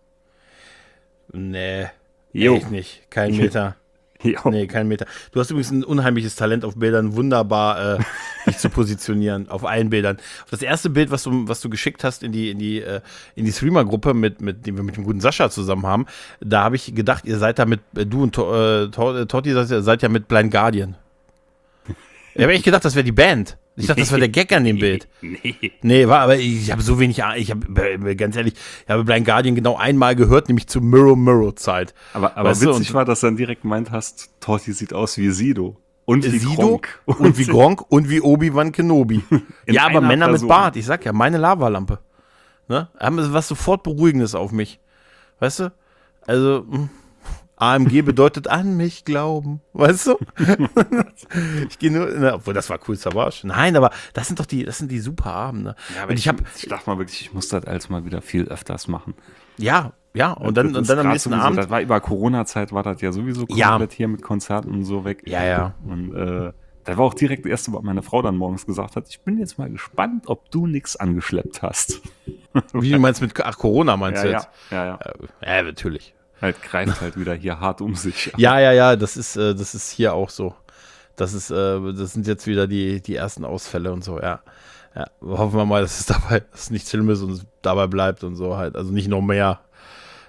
Nee. Jo. Echt nicht. Kein Meter. Jo. Nee, kein Meter. Du hast übrigens ein unheimliches Talent auf Bildern, wunderbar äh, dich zu positionieren, auf allen Bildern. Das erste Bild, was du, was du geschickt hast in die, in die, äh, in die Streamer-Gruppe, mit, mit, die wir mit dem guten Sascha zusammen haben, da habe ich gedacht, ihr seid da mit, äh, du und To- äh, To- äh, Totti seid, ja- seid ja mit Blind Guardian. Ich habe echt gedacht, das wäre die Band. Ich dachte, das war der Gag an dem Bild. Nee. Nee, war, aber ich habe so wenig, Ah- ich habe, ganz ehrlich, ich habe Blind Guardian genau einmal gehört, nämlich zur Mirror Mirror Zeit. Aber, aber Weißt du, witzig und- war, dass du dann direkt meint hast, Torti sieht aus wie Sido. Und wie Sido Gronk. und wie Gronk und wie Obi-Wan Kenobi. In Ja, aber einer Männer Person. mit Bart, ich sag ja, meine Lavalampe. Ne? Haben was sofort Beruhigendes auf mich. Weißt du? Also, hm, A M G bedeutet an mich glauben. Weißt du? Ich gehe nur, na, obwohl das war cool Savage. Nein, aber das sind doch die, das sind die super Abende. Ja, aber und ich, ich habe, ich dachte mal wirklich, ich muss das als mal wieder viel öfters machen. ja, ja, und dann, Das und ist dann am grad nächsten sowieso, Abend. Das war über Corona-Zeit, war das ja sowieso Ja. komplett hier mit Konzerten und so weg. Ja, ja. Und äh, da war auch direkt das erste, was meine Frau dann morgens gesagt hat, ich bin jetzt mal gespannt, ob du nichts angeschleppt hast. Wie du meinst mit, ach, Corona meinst Ja, du ja, jetzt? ja, ja. Ja, natürlich. Halt greift halt wieder hier hart um sich. Ja, ja, ja, das ist, äh, das ist hier auch so. Das ist, äh, das sind jetzt wieder die, die ersten Ausfälle und so, ja. Ja, hoffen wir mal, dass es dabei, dass es nichts Schlimmes und es dabei bleibt und so halt. Also nicht noch mehr.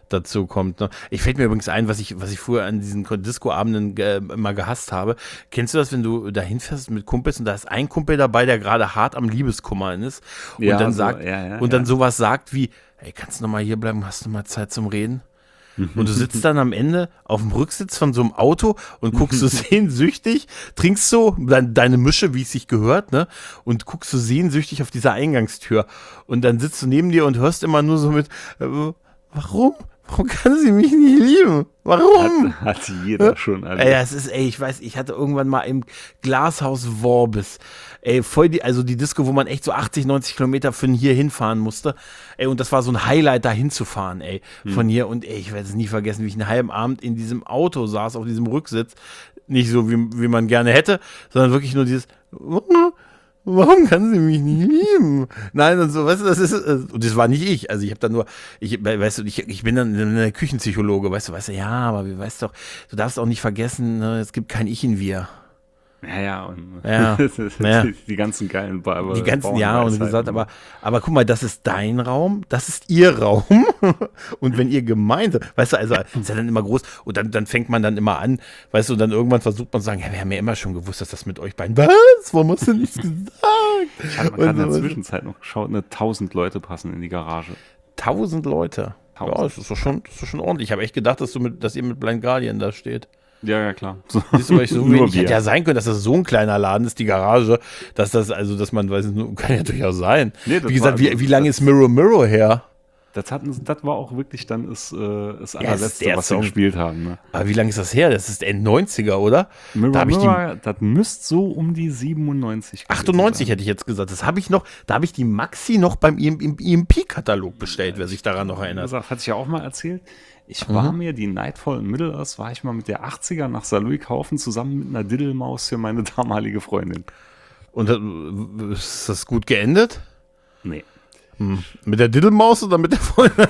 dazu kommt. Ne? Ich fällt mir übrigens ein, was ich, was ich früher an diesen Disco-Abenden äh, immer gehasst habe. Kennst du das, wenn du da hinfährst mit Kumpels und da ist ein Kumpel dabei, der gerade hart am Liebeskummer ist und Ja, dann so, sagt, ja, ja, und dann ja. sowas sagt wie, hey, kannst du noch mal hier bleiben, hast du mal Zeit zum Reden? Und du sitzt dann am Ende auf dem Rücksitz von so einem Auto und guckst so sehnsüchtig, trinkst so dein, deine Mische, wie es sich gehört, ne? Und guckst so sehnsüchtig auf diese Eingangstür. Und dann sitzt du neben dir und hörst immer nur so mit, äh, warum? Warum kann sie mich nicht lieben? Warum? Hat, hat jeder schon Ey, erlebt. das ist, ey, ich weiß, ich hatte irgendwann mal im Glashaus Worbis, ey, voll die, also die Disco, wo man echt so achtzig, neunzig Kilometer von hier hinfahren musste, ey, und das war so ein Highlight, da hinzufahren, ey, von hier, und ey, ich werde es nie vergessen, wie ich einen halben Abend in diesem Auto saß, auf diesem Rücksitz, nicht so, wie, wie man gerne hätte, sondern wirklich nur dieses, warum kann sie mich nicht lieben? Nein, und so, weißt du, das ist, und das war nicht ich, also ich habe dann nur, ich, weißt du, ich, ich bin dann ein Küchenpsychologe, weißt du, weißt du, ja, aber wir weißt doch, du darfst auch nicht vergessen, ne, es gibt kein Ich in wir. Ja, ja, und Ja, ja. Die, die ganzen geilen ba Die ganzen, ja, und Bauernweisheiten. gesagt, aber, aber guck mal, das ist dein Raum, das ist ihr Raum. Und wenn ihr gemeinsam, weißt du, also ist ja dann immer groß, und dann, dann fängt man dann immer an, weißt du, und dann irgendwann versucht man zu sagen, ja, wir haben ja immer schon gewusst, dass das mit euch beiden, was? Warum hast du nichts gesagt? Ich hatte mal gerade in der Und so, Zwischenzeit noch geschaut, ne, tausend Leute passen in die Garage. Tausend Leute. Tausend. Ja, das ist doch schon, das ist doch schon ordentlich. Ich habe echt gedacht, dass, du mit, dass ihr mit Blind Guardian da steht. Ja, ja, klar. So. Siehst du, weil ich so Nur wenig, wir. hätte ja sein können, dass das so ein kleiner Laden ist, die Garage, dass das, also, dass man, weiß nicht, kann ja durchaus sein. Nee, das wie gesagt, war- wie, wie lange ist Mirror Mirror her? Das, hatten, das war auch wirklich dann das, äh, das das ist allerletzte, der was wir Song. gespielt haben. Ne? Aber wie lange ist das her? Das ist End neunziger, oder? Mirror, Da hab ich die- Mirror, das müsste so um die siebenundneunzig gewesen achtundneunzig sein. hätte ich jetzt gesagt. Das habe ich noch, da habe ich die Maxi noch beim I M P-Katalog bestellt, wer sich daran noch Wie erinnert. gesagt, hatte ich ja auch mal erzählt. Ich Mhm. war mir die Nightfall in Middle-earth, war ich mal mit der achtziger nach Saarlouis kaufen, zusammen mit einer Diddelmaus für meine damalige Freundin. Und äh, ist das gut geendet? Nee. Hm. Mit der Diddelmaus oder mit der Freundin?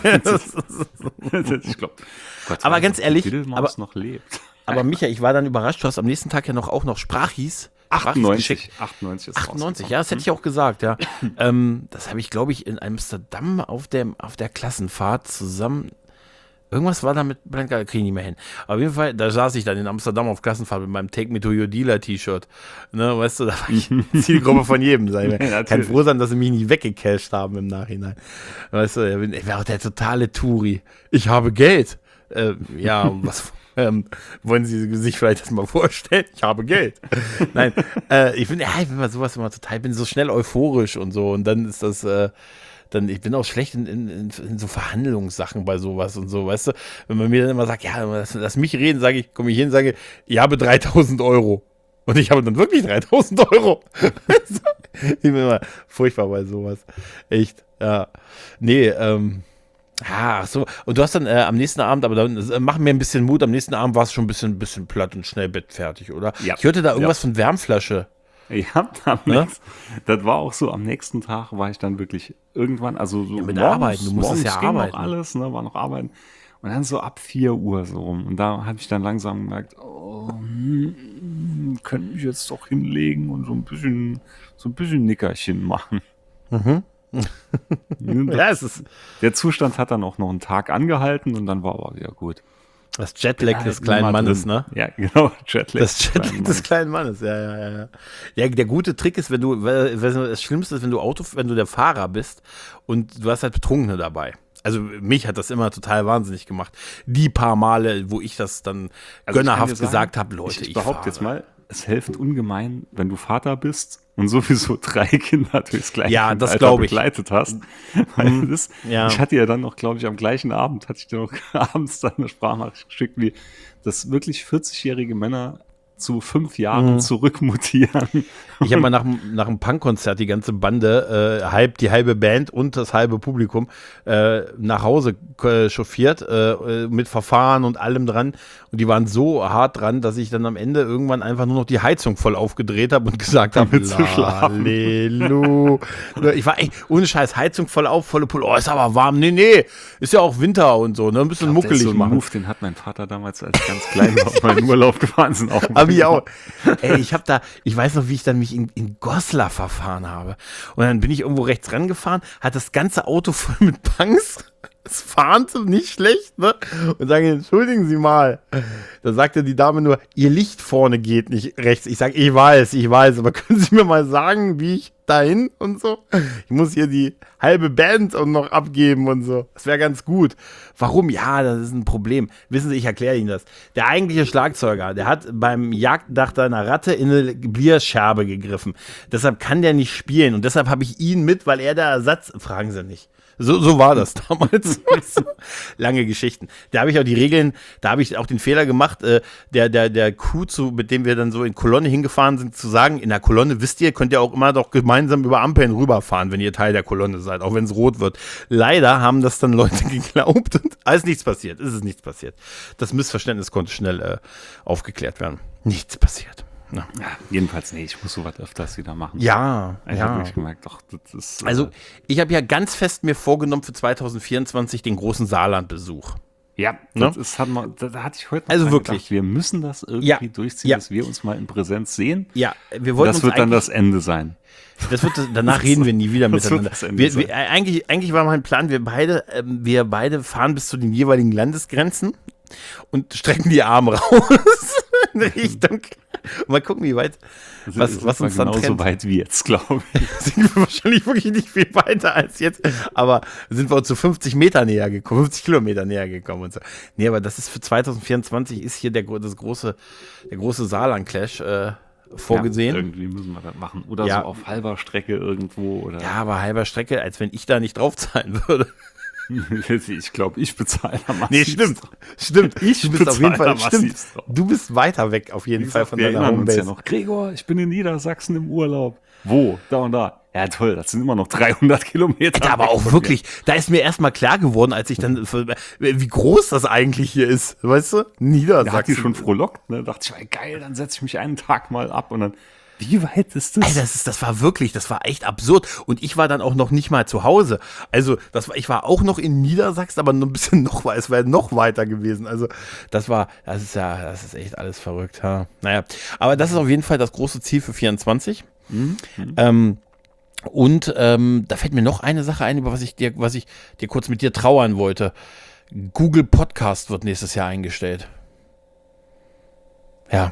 ich glaube. Aber ganz ehrlich, Die Diddelmaus aber- noch lebt. Aber Micha, ich war dann überrascht, du hast am nächsten Tag ja noch auch noch Sprachis. Sprachis achtundneunzig. geschickt. achtundneunzig ist achtundneunzig, rausgekommen. ja, das hätte ich auch gesagt, ja. ähm, das habe ich, glaube ich, in Amsterdam auf der, auf der Klassenfahrt zusammen. Irgendwas war da mit Blind Guardian, kriege ich nicht mehr hin. Auf jeden Fall, da saß ich dann in Amsterdam auf Klassenfahrt mit meinem Take Me to Your Dealer T-Shirt. Ne, weißt du, da war ich Zielgruppe von jedem. Sei mir. Ja, Kann natürlich. froh sein, dass sie mich nicht weggecasht haben im Nachhinein. Weißt du, ich bin- ich wäre auch der totale Touri. Ich habe Geld. Äh, ja, was ähm, wollen Sie sich vielleicht das mal vorstellen? Ich habe Geld. Nein, äh, ich bin, ja, ich bin bei sowas immer total, ich bin so schnell euphorisch und so. Und dann ist das, äh, dann, ich bin auch schlecht in, in, in, in so Verhandlungssachen bei sowas und so, weißt du? Wenn man mir dann immer sagt, ja, lass, lass mich reden, sage ich, komme ich hin, sage, ich habe dreitausend Euro. Und ich habe dann wirklich dreitausend Euro. Weißt du? Ich bin immer furchtbar bei sowas. Echt, ja. Nee, ähm, ah, ach so. Und du hast dann äh, am nächsten Abend, aber dann äh, mach mir ein bisschen Mut, am nächsten Abend war es schon ein bisschen, bisschen platt und schnell bettfertig, oder? Ja. Ich hörte da irgendwas von Wärmflasche. Ja, am Ne? nächsten, das war auch so, am nächsten Tag war ich dann wirklich irgendwann, also so Ja, mit morgens, Arbeiten, du musstest morgens ja ging arbeiten. noch alles, ne, war noch arbeiten. Und dann so ab vier Uhr so rum. Und da habe ich dann langsam gemerkt, oh, hm, könnte mich jetzt doch hinlegen und so ein bisschen, so ein bisschen Nickerchen machen. Mhm. Ja, es ist Der Zustand hat dann auch noch einen Tag angehalten und dann war aber wieder gut. das Jetlag des kleinen Immer Mannes, drin. ne? Ja, genau, Jetlag. Das des Jetlag kleinen des Mannes. kleinen Mannes, ja, ja, ja, ja. Ja, der gute Trick ist, wenn du, weil- weil das Schlimmste ist, wenn du Auto, wenn du der Fahrer bist und du hast halt Betrunkene dabei. Also mich hat das immer total wahnsinnig gemacht. Die paar Male, wo ich das dann Also ich kann dir gönnerhaft sagen, gesagt habe, Leute, ich, ich, ich behaupte fahre. jetzt mal, es hilft ungemein, wenn du Vater bist und sowieso drei Kinder durchs gleiche Ja, das Alter glaub ich. begleitet hast. Weil das, ja. Ich hatte ja dann noch, glaube ich, am gleichen Abend, hatte ich dir noch abends dann eine Sprachnachricht geschickt, wie dass wirklich vierzigjährige Männer zu fünf Jahren Mhm. zurückmutieren. Ich habe mal nach, dem- nach einem Punkkonzert die ganze Bande, äh, halb die halbe Band und das halbe Publikum äh, nach Hause äh, chauffiert, äh, mit Verfahren und allem dran. Und die waren so hart dran, dass ich dann am Ende irgendwann einfach nur noch die Heizung voll aufgedreht habe und gesagt habe, Damit zu schlafen. Halleluja. Ich war echt, ohne Scheiß, Heizung voll auf, volle Pulle. Oh, ist aber warm. Nee, nee, ist ja auch Winter und so, ne? Ein bisschen Ich glaub, das ist muckelig so ein machen. Move, den hat mein Vater damals, als ich ganz klein war, auf meinen Urlaub gefahren sind, auch Aber hab ich auch. Ey, ich hab da, ich weiß noch, wie ich dann mich in, in Goslar verfahren habe. Und dann bin ich irgendwo rechts rangefahren, hat das ganze Auto voll mit Punks. Es fahren sie nicht schlecht, ne? Und sagen, entschuldigen Sie mal. Da sagte die Dame nur, Ihr Licht vorne geht nicht rechts. Ich sage, ich weiß, ich weiß, aber können Sie mir mal sagen, wie ich dahin und so? Ich muss hier die halbe Band und noch abgeben und so. Das wäre ganz gut. Warum? Ja, das ist ein Problem. Wissen Sie, ich erkläre Ihnen das. Der eigentliche Schlagzeuger, der hat beim Jagddach einer Ratte in eine Bierscherbe gegriffen. Deshalb kann der nicht spielen und deshalb habe ich ihn mit, weil er der Ersatz, fragen Sie nicht. So, so war das damals. Lange Geschichten. Da habe ich auch die Regeln, da habe ich auch den Fehler gemacht, äh, der, der, der Crew, zu, mit dem wir dann so in Kolonne hingefahren sind, zu sagen, in der Kolonne, wisst ihr, könnt ihr auch immer doch gemeinsam über Ampeln rüberfahren, wenn ihr Teil der Kolonne seid, auch wenn es rot wird. Leider haben das dann Leute geglaubt und da ist nichts passiert, ist es nichts passiert. Das Missverständnis konnte schnell äh, aufgeklärt werden. Nichts passiert. Ja. Ja, jedenfalls, nee, ich muss sowas öfters wieder machen. Ja, ich ja. habe wirklich gemerkt, doch, das ist. Äh, Also, ich habe ja ganz fest mir vorgenommen für zwanzig vierundzwanzig den großen Saarland-Besuch. Ja, das ne? ist, hat man, da, da hatte ich heute noch also wirklich gedacht, wir müssen das irgendwie ja. durchziehen, ja. dass wir uns mal in Präsenz sehen. Ja, wir wollten das wird dann das Ende sein. Das wird, danach reden wir nie wieder das miteinander. Wir, wir, eigentlich, eigentlich war mein Plan, wir beide, ähm, wir beide fahren bis zu den jeweiligen Landesgrenzen und strecken die Arme raus in Richtung. Mal gucken, wie weit, was, sind was uns dann genauso trennt. weit wie jetzt, glaube ich. Sind wir wahrscheinlich wirklich nicht viel weiter als jetzt, aber sind wir uns zu fünfzig Meter näher gekommen, fünfzig Kilometer näher gekommen und so. Nee, aber das ist für zwanzig vierundzwanzig ist hier der, das große, der große Saarland-Clash äh, vorgesehen. Ja, irgendwie müssen wir das machen. Oder ja. so auf halber Strecke irgendwo. Oder ja, aber halber Strecke, als wenn ich da nicht draufzahlen würde. Ich glaube, ich bezahle da massiv. Nee, stimmt. Stimmt. Ich du bist auf jeden Fall, stimmt. Drauf. Du bist weiter weg auf jeden Fall von deiner Homebase. Ja noch. Gregor, ich bin in Niedersachsen im Urlaub. Wo? Da und da. Ja, toll, das sind immer noch dreihundert Kilometer. Alter, aber auch wirklich, da ist mir erstmal klar geworden, als ich dann, wie groß das eigentlich hier ist, weißt du? Niedersachsen. Da hat die schon frohlockt, ne? Da dachte ich, geil, dann setze ich mich einen Tag mal ab und dann, wie weit ist das? Alter, das, ist, das war wirklich, das war echt absurd. Und ich war dann auch noch nicht mal zu Hause. Also, das war, ich war auch noch in Niedersachsen, aber nur ein bisschen noch, es wäre noch weiter gewesen. Also, das war, das ist ja, das ist echt alles verrückt. Ja. Naja, aber das ist auf jeden Fall das große Ziel für vierundzwanzig. Mhm. Ähm, und ähm, da fällt mir noch eine Sache ein, über was ich dir, was ich dir kurz mit dir trauern wollte. Google Podcast wird nächstes Jahr eingestellt. Ja.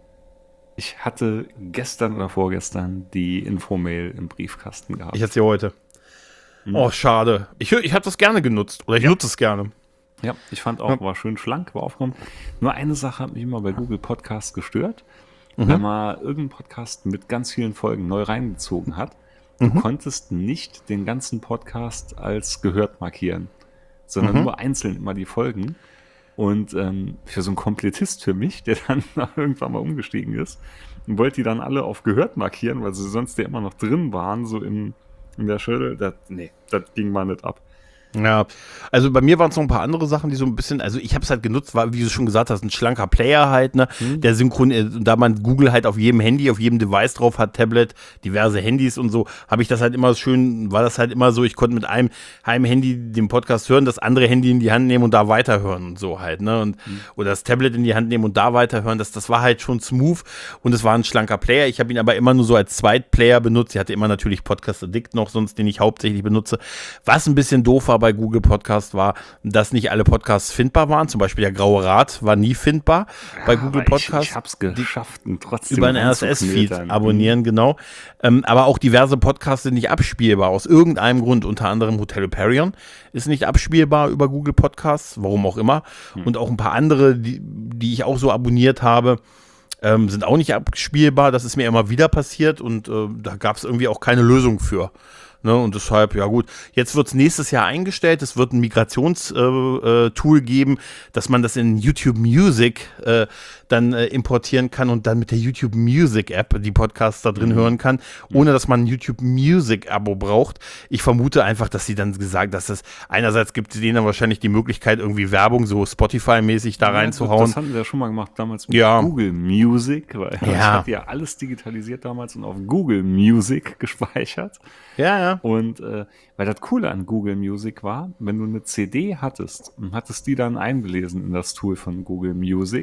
Ich hatte gestern oder vorgestern die Infomail im Briefkasten gehabt. Ich hatte sie heute. Hm. Oh, schade. Ich, ich habe das gerne genutzt. Oder ich ja. nutze es gerne. Ja, ich fand auch, war schön schlank, war aufgeräumt. Nur eine Sache hat mich immer bei Google Podcast gestört. Mhm. Wenn man irgendeinen Podcast mit ganz vielen Folgen neu reingezogen hat, du mhm. konntest nicht den ganzen Podcast als gehört markieren, sondern mhm. nur einzeln immer die Folgen. Und ähm, für so einen Komplettist für mich, der dann irgendwann mal umgestiegen ist, und wollte die dann alle auf gehört markieren, weil sie sonst ja immer noch drin waren, so in, in der Schüttel. Das, nee, das ging mal nicht ab. Ja, also bei mir waren es noch ein paar andere Sachen, die so ein bisschen, also ich habe es halt genutzt, war, wie du schon gesagt hast, ein schlanker Player halt, ne, mhm. der synchron, da man Google halt auf jedem Handy, auf jedem Device drauf hat, Tablet, diverse Handys und so, habe ich das halt immer schön, war das halt immer so, ich konnte mit einem, einem Handy den Podcast hören, das andere Handy in die Hand nehmen und da weiterhören und so halt, ne, und, mhm. oder das Tablet in die Hand nehmen und da weiterhören, das, das war halt schon smooth und es war ein schlanker Player, ich habe ihn aber immer nur so als Zweitplayer benutzt, ich hatte immer natürlich Podcast Addict noch, sonst den ich hauptsächlich benutze, was ein bisschen doof war bei Google Podcast war, dass nicht alle Podcasts findbar waren. Zum Beispiel der Graue Rat war nie findbar ja, bei Google Podcast. Ich, ich habe es geschafft und trotzdem über einen R S S-Feed abonnieren, genau. Ähm, aber auch diverse Podcasts sind nicht abspielbar, aus irgendeinem Grund. Unter anderem Hotel Hyperion ist nicht abspielbar über Google Podcasts, warum auch immer. Hm. Und auch ein paar andere, die, die ich auch so abonniert habe, ähm, sind auch nicht abspielbar. Das ist mir immer wieder passiert und äh, da gab es irgendwie auch keine Lösung für. Ne, und deshalb, ja gut, jetzt wird es nächstes Jahr eingestellt, es wird ein Migrationstool äh, äh, geben, dass man das in YouTube Music äh, dann äh, importieren kann und dann mit der YouTube Music App die Podcasts da drin mhm. hören kann, ohne dass man ein YouTube Music Abo braucht. Ich vermute einfach, dass sie dann gesagt, dass das einerseits gibt es denen dann wahrscheinlich die Möglichkeit, irgendwie Werbung so Spotify-mäßig da ja, reinzuhauen. Das hatten wir ja schon mal gemacht damals mit ja. Google Music, weil ja. ich hatte ja alles digitalisiert damals und auf Google Music gespeichert. Ja, ja. Und äh, weil das Coole an Google Music war, wenn du eine C D hattest und hattest die dann eingelesen in das Tool von Google Music,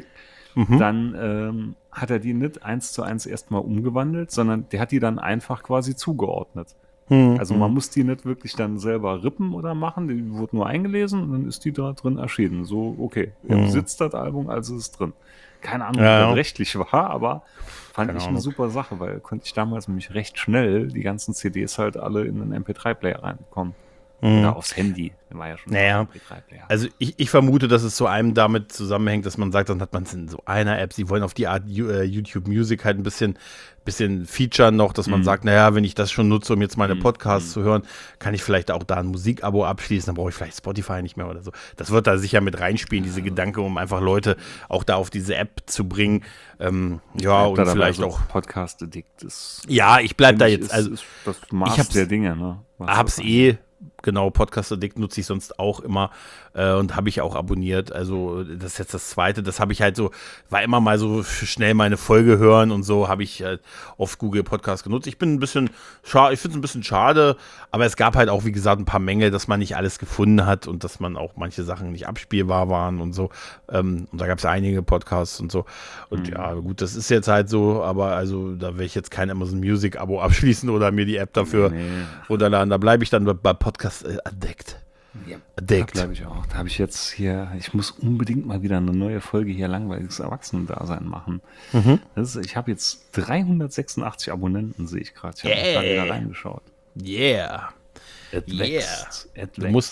Mhm. dann ähm, hat er die nicht eins zu eins erstmal umgewandelt, sondern der hat die dann einfach quasi zugeordnet. Mhm. Also man muss die nicht wirklich dann selber rippen oder machen, die wurde nur eingelesen und dann ist die da drin erschienen. So, okay, er Mhm. besitzt das Album, also ist es drin. Keine Ahnung, Ja, wie ja. das rechtlich war, aber fand Keine ich eine Ahnung. super Sache, weil konnte ich damals nämlich recht schnell die ganzen C Ds halt alle in einen M P drei Player reinbekommen. Mhm. Oder aufs Handy, war ja schon Naja. ein M P drei Player. Also ich, ich vermute, dass es zu einem damit zusammenhängt, dass man sagt, dann hat man es in so einer App, sie wollen auf die Art Ju- äh, YouTube Music halt ein bisschen, bisschen featuren noch, dass man Mhm. sagt, naja, wenn ich das schon nutze, um jetzt meine Mhm. Podcasts Mhm. zu hören, kann ich vielleicht auch da ein Musikabo abschließen, dann brauche ich vielleicht Spotify nicht mehr oder so. Das wird da sicher mit reinspielen, diese Gedanke, um einfach Leute auch da auf diese App zu bringen. Ähm, ja, Bleibt da und dabei vielleicht so auch. Podcast Addict ist, Ja, ich bleib da finde ich, jetzt, ist, also ist das Maß hab's- der Dinge, ne? Was hab's das eh, genau, Podcast Addict nutze ich sonst auch immer äh, und habe ich auch abonniert. Also das ist jetzt das zweite, das habe ich halt so, war immer mal so für schnell meine Folge hören und so habe ich halt auf Google Podcast genutzt. Ich bin ein bisschen schade, ich finde es ein bisschen schade, aber es gab halt auch, wie gesagt, ein paar Mängel, dass man nicht alles gefunden hat und dass man auch manche Sachen nicht abspielbar waren und so. Ähm, und da gab es einige Podcasts und so. Und Mhm. ja, gut, das ist jetzt halt so, aber also da will ich jetzt kein Amazon Music Abo abschließen oder mir die App dafür Nee. runterladen. Da bleibe ich dann bei, bei Podcast äh, Addict. Ja, Addict. glaube ich auch. Da habe ich jetzt hier, ich muss unbedingt mal wieder eine neue Folge hier langweiliges Erwachsenendasein machen. Mhm. Das ist, ich habe jetzt dreihundertsechsundachtzig Abonnenten, sehe ich gerade. Ich habe Yeah. gerade wieder reingeschaut. Yeah. Es Yeah. wächst. Es Du musst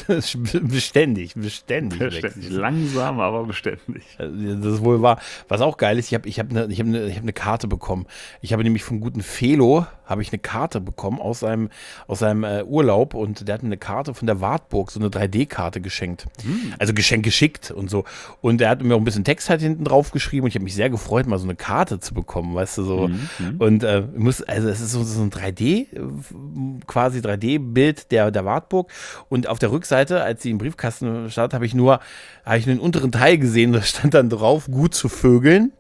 beständig, beständig. Beständig. wächst es. Langsam, aber beständig. Das ist wohl wahr. Was auch geil ist, ich habe ich hab eine ich hab ne, ich hab ne Karte bekommen. Ich habe nämlich vom guten Felo habe ich eine Karte bekommen aus seinem, aus seinem äh, Urlaub und der hat mir eine Karte von der Wartburg, so eine drei D-Karte geschenkt. Hm. Also Geschenk geschickt und so. Und er hat mir auch ein bisschen Text halt hinten drauf geschrieben und ich habe mich sehr gefreut, mal so eine Karte zu bekommen, weißt du, so. Mhm, mhm. Und äh, ich muss, also es ist so, so ein drei D, äh, quasi drei D-Bild der, der Wartburg. Und auf der Rückseite, als sie im Briefkasten stand, habe ich nur, habe ich nur den unteren Teil gesehen, da stand dann drauf, gut zu vögeln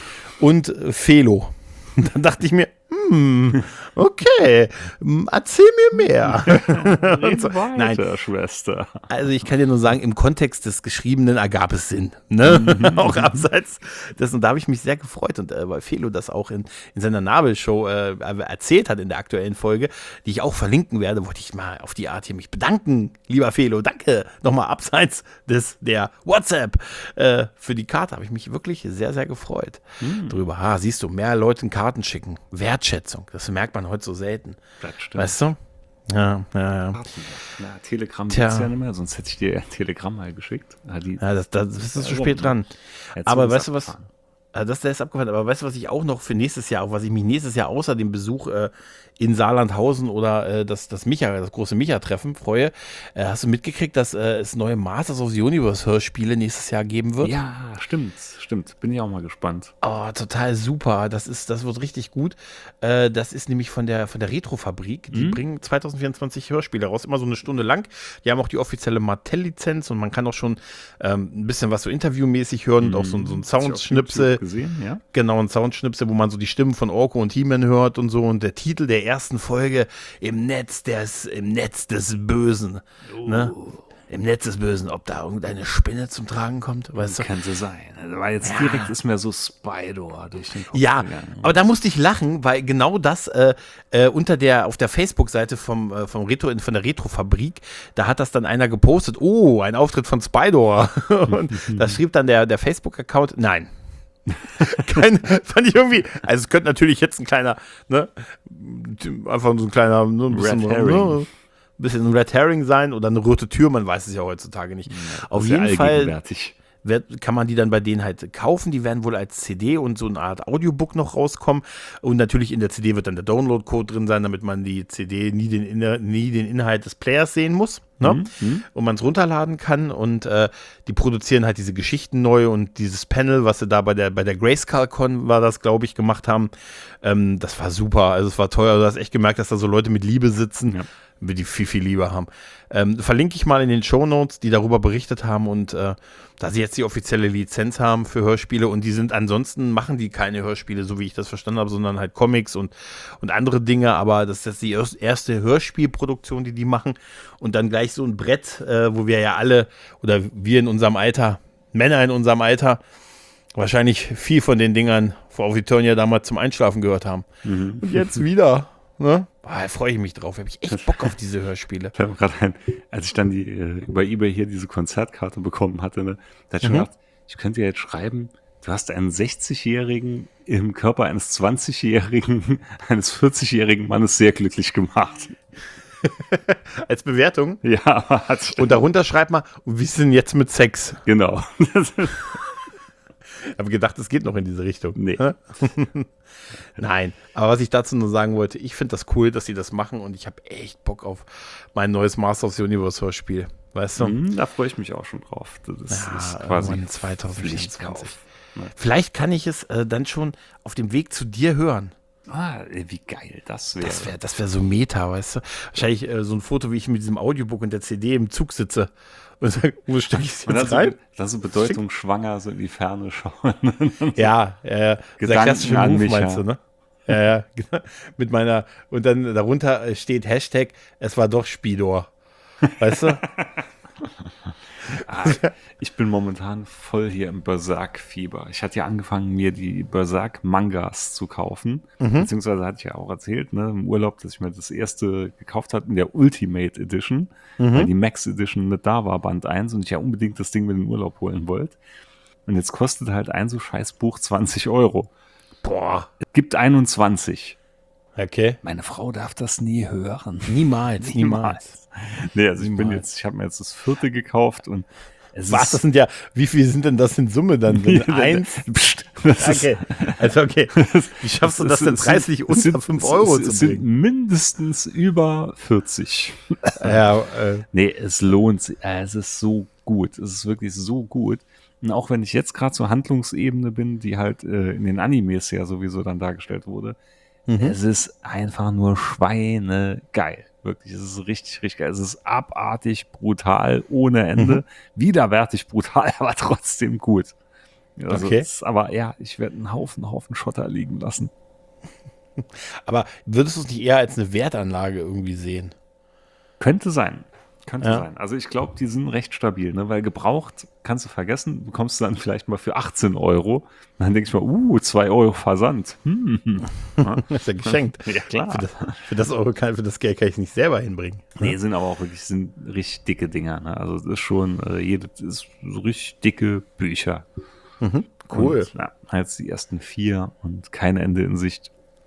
und äh, Felo. Und dann dachte ich mir, hm, okay, hm, erzähl mir mehr. Red so. weiter, Nein. Schwester. Also ich kann dir nur sagen, im Kontext des Geschriebenen ergab es Sinn. Ne? Auch abseits dessen. Und da habe ich mich sehr gefreut. Und äh, weil Felo das auch in, in seiner Nabelshow äh, erzählt hat in der aktuellen Folge, die ich auch verlinken werde, wollte ich mal auf die Art hier mich bedanken, lieber Felo. Danke nochmal abseits des der WhatsApp äh, für die Karte. Habe ich mich wirklich sehr, sehr gefreut Hm. drüber. Ah, siehst du, mehr Leuten Karten schicken. Wertschätzung. Das merkt man heute so selten. Das stimmt. Weißt du? Ja, ja, ja. Na, Telegram Tja. gibt's ja nicht mehr, sonst hätte ich dir ein Telegramm mal geschickt. Ah, die, Ja, das, das bist du zu Also, spät dran. Jetzt Aber ist weißt du was? abgefahren. Also das, der ist abgefallen. Aber weißt du, was ich auch noch für nächstes Jahr, auf was ich mich nächstes Jahr außer dem Besuch äh, in Saarlandhausen oder äh, das, das Micha, das große Micha-Treffen freue? Äh, hast du mitgekriegt, dass äh, es neue Masters of the Universe Hörspiele nächstes Jahr geben wird? Ja, stimmt, stimmt. Bin ich auch mal gespannt. Oh, total super. Das ist, das wird richtig gut. Äh, das ist nämlich von der, von der Retro-Fabrik. Die Mhm. bringen zwanzig vierundzwanzig Hörspiele raus, immer so eine Stunde lang. Die haben auch die offizielle Mattel-Lizenz und man kann auch schon ähm, ein bisschen was so interviewmäßig hören und auch so, so ein Hab ich auf Soundschnipsel. YouTube gesehen, ja? Genau, ein Soundschnipsel, wo man so die Stimmen von Orko und He-Man hört und so. Und der Titel der ersten Folge, im Netz des, im Netz des Bösen. Ne? Im Netz des Bösen, ob da irgendeine Spinne zum Tragen kommt, weißt du? Könnte sein. Also, weil jetzt Ja. direkt ist mir so Spider durch den Kopf Ja, gegangen. aber da musste ich lachen, weil genau das äh, äh, unter der auf der Facebook-Seite vom, äh, vom Retro, von der Retro-Fabrik, da hat das dann einer gepostet, oh, ein Auftritt von Spider. Und da schrieb dann der, der Facebook-Account, nein. Kein, fand ich irgendwie, also es könnte natürlich jetzt ein kleiner, ne, einfach so ein kleiner, ne, ein bisschen, Red Herring. Ne, ein bisschen ein Red Herring sein oder eine rote Tür, man weiß es ja heutzutage nicht. Auf Sehr jeden Fall allgegenwärtig. wird, kann man die dann bei denen halt kaufen. Die werden wohl als C D und so eine Art Audiobook noch rauskommen. Und natürlich in der C D wird dann der Download-Code drin sein, damit man die C D nie den, Inner, nie den Inhalt des Players sehen muss. Ne? Mhm, mhm. Und man es runterladen kann. Und äh, die produzieren halt diese Geschichten neu und dieses Panel, was sie da bei der, bei der Grayscale-Con war das, glaube ich, gemacht haben. Ähm, das war super. Also es war teuer. Du hast echt gemerkt, dass da so Leute mit Liebe sitzen. Ja. Die viel, viel Liebe haben. Ähm, verlinke ich mal in den Shownotes, die darüber berichtet haben und äh, da sie jetzt die offizielle Lizenz haben für Hörspiele und die sind ansonsten, machen die keine Hörspiele, so wie ich das verstanden habe, sondern halt Comics und, und andere Dinge, aber das ist jetzt die erst- erste Hörspielproduktion, die die machen und dann gleich so ein Brett, äh, wo wir ja alle, oder wir in unserem Alter, Männer in unserem Alter, wahrscheinlich viel von den Dingern auf Eternia damals zum Einschlafen gehört haben. Mhm. Und jetzt wieder. Ne? Da freue ich mich drauf. Habe ich echt Bock auf diese Hörspiele. Ich habe gerade ein, als ich dann die äh, über eBay hier diese Konzertkarte bekommen hatte, ne, da hatte ich schon Mhm. gedacht, ich könnte ja jetzt schreiben, du hast einen sechzigjährigen im Körper eines zwanzigjährigen, eines vierzigjährigen Mannes sehr glücklich gemacht. Als Bewertung. Ja, aber hat sich Und darunter schreibt mal, wie ist denn jetzt mit Sex? genau. Ich habe gedacht, es geht noch in diese Richtung. Nee. Nein, aber was ich dazu nur sagen wollte, ich finde das cool, dass sie das machen und ich habe echt Bock auf mein neues Master of the Universe Hörspiel. Weißt du? Mhm, da freue ich mich auch schon drauf. Das Ja, ist quasi irgendwann zwanzig vierundzwanzig. Pflichtkauf. Ne? Vielleicht kann ich es äh, dann schon auf dem Weg zu dir hören. Ah, ey, wie geil das wäre. Das wäre das wär so Meta, weißt du? Wahrscheinlich äh, so ein Foto, wie ich mit diesem Audiobook und der C D im Zug sitze und sage, wo stecke ich es Und dann jetzt so, rein? dann so Bedeutung schwanger, so in die Ferne schauen. Ja, ja, ja. Dieser Gedanken klassische an Move, mich, meinst ja. du, ne? Ja, ja, genau. Mit meiner, und dann darunter steht Hashtag, es war doch Spidor. Weißt du? Ah, ich bin momentan voll hier im Berserk-Fieber. Ich hatte ja angefangen, mir die Berserk-Mangas zu kaufen. Mhm. Beziehungsweise hatte ich ja auch erzählt, ne, im Urlaub, dass ich mir das erste gekauft hatte in der Ultimate Edition, Mhm. weil die Max Edition mit da war, Band eins, und ich ja unbedingt das Ding mit in den Urlaub holen wollte. Und jetzt kostet halt ein so scheiß Buch zwanzig Euro. Boah. Es gibt einundzwanzig. Okay. Meine Frau darf das nie hören. Niemals, niemals. Nee, also ich bin Niemals. jetzt, ich habe mir jetzt das vierte gekauft und es Was, das sind ja, wie viel sind denn das in Summe dann? Wenn Ja, eins? Psst, das ist- Okay, also okay. Wie schaffst du das denn es sind- preislich es unter sind- fünf es- Euro es zu sind bringen? mindestens über vierzig. Ja, äh, Nee, es lohnt sich. Äh, Es ist so gut. Es ist wirklich so gut. Und auch wenn ich jetzt gerade zur Handlungsebene bin, die halt äh, in den Animes ja sowieso dann dargestellt wurde, mhm. es ist einfach nur schweinegeil. Wirklich, es ist richtig, richtig geil. Es ist abartig, brutal, ohne Ende. Mhm. Widerwärtig brutal, aber trotzdem gut. Also Okay. es ist aber ja, ich werde einen Haufen, Haufen Schotter liegen lassen. Aber würdest du es nicht eher als eine Wertanlage irgendwie sehen? Könnte sein. Könnte Ja. sein. Also ich glaube, die sind recht stabil, ne? Weil gebraucht kannst du vergessen, bekommst du dann vielleicht mal für achtzehn Euro. Und dann denke ich mal, uh, zwei Euro Versand. Hm. Ja, Das ist ja geschenkt. ja klar. Für das, für das Euro kann, für das Geld kann ich es nicht selber hinbringen. Nee, sind aber auch wirklich sind richtig dicke Dinger. Ne? Also das ist schon, äh, jedes ist so richtig dicke Bücher. Mhm. Cool. Und, ja, jetzt die ersten vier und kein Ende in Sicht.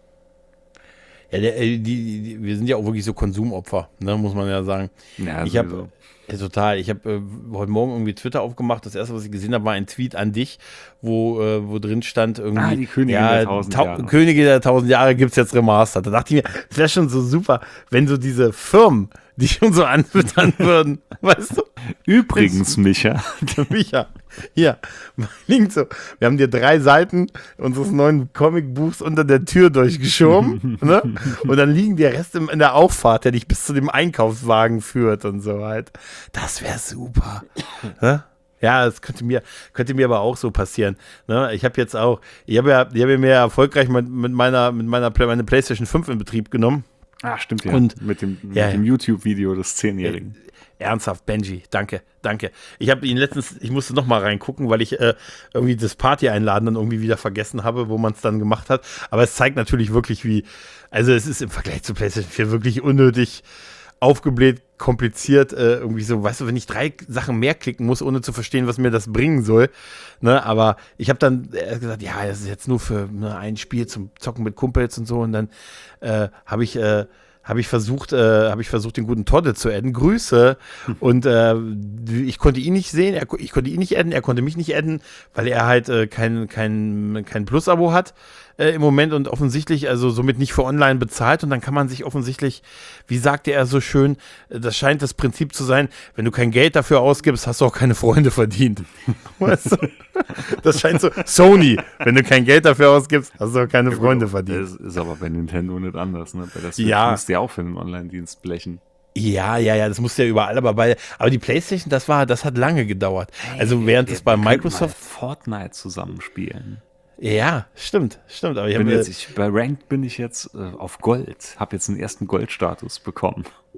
Ja, der, äh, die, die, wir sind ja auch wirklich so Konsumopfer, ne, muss man ja sagen. Ja, Ich habe sowieso. ja, total. Ich habe äh, heute Morgen irgendwie Twitter aufgemacht. Das erste, was ich gesehen habe, war ein Tweet an dich, wo, äh, wo drin stand irgendwie. Ah, die Königin ja, der tausend Tau- Jahre. Königin der tausend Jahre gibt es jetzt remastered. Da dachte ich mir, es wäre schon so super, wenn so diese Firmen, die schon so anfüttern würden, weißt du? Übrigens, Micha, Micha, hier, liegt so. Wir haben dir drei Seiten unseres neuen Comicbuchs unter der Tür durchgeschoben, ne? Und dann liegen die Reste in der Auffahrt, der dich bis zu dem Einkaufswagen führt und so halt. Das wäre super. Ne? Ja, das könnte mir, könnte mir aber auch so passieren. Ne? Ich habe jetzt auch, ich habe ja, ich habe mir erfolgreich mit, mit meiner, mit meiner Play, meine PlayStation fünf in Betrieb genommen. ah, stimmt ja, Und- mit dem, mit ja, dem ja. YouTube-Video des Zehnjährigen. Ernsthaft, Benji, danke, danke. Ich habe ihn letztens, ich musste noch mal reingucken, weil ich äh, irgendwie das Party-Einladen dann irgendwie wieder vergessen habe, wo man es dann gemacht hat. Aber es zeigt natürlich wirklich, wie, also es ist im Vergleich zu PlayStation vier wirklich unnötig aufgebläht, kompliziert, äh, irgendwie so, weißt du, wenn ich drei Sachen mehr klicken muss, ohne zu verstehen, was mir das bringen soll. Ne, aber ich habe dann äh, gesagt, ja, das ist jetzt nur für ne, ein Spiel zum Zocken mit Kumpels und so. Und dann äh, habe ich äh, habe ich versucht, äh, habe ich versucht, den guten Todde zu adden. Grüße. Und äh, ich konnte ihn nicht sehen, er, ich konnte ihn nicht adden, er konnte mich nicht adden, weil er halt äh, kein, kein, kein Plus-Abo hat äh, im Moment und offensichtlich, also somit nicht für online bezahlt. Und dann kann man sich offensichtlich, wie sagte er so schön, äh, das scheint das Prinzip zu sein, wenn du kein Geld dafür ausgibst, hast du auch keine Freunde verdient. Weißt du? Das scheint so, Sony, wenn du kein Geld dafür ausgibst, hast du auch keine Freunde verdient. Das ist aber bei Nintendo nicht anders, ne? Bei der Switch Ja. musst du ja auch für den Online-Dienst blechen. Ja, ja, ja, das musste ja überall, aber bei, aber die PlayStation, das war, das hat lange gedauert. Also während es bei Wir könnten Microsoft, mal Fortnite zusammenspielen. ja, stimmt, stimmt, aber ich Bin habe jetzt, ich, bei Ranked bin ich jetzt äh, auf Gold, habe jetzt einen ersten Goldstatus bekommen.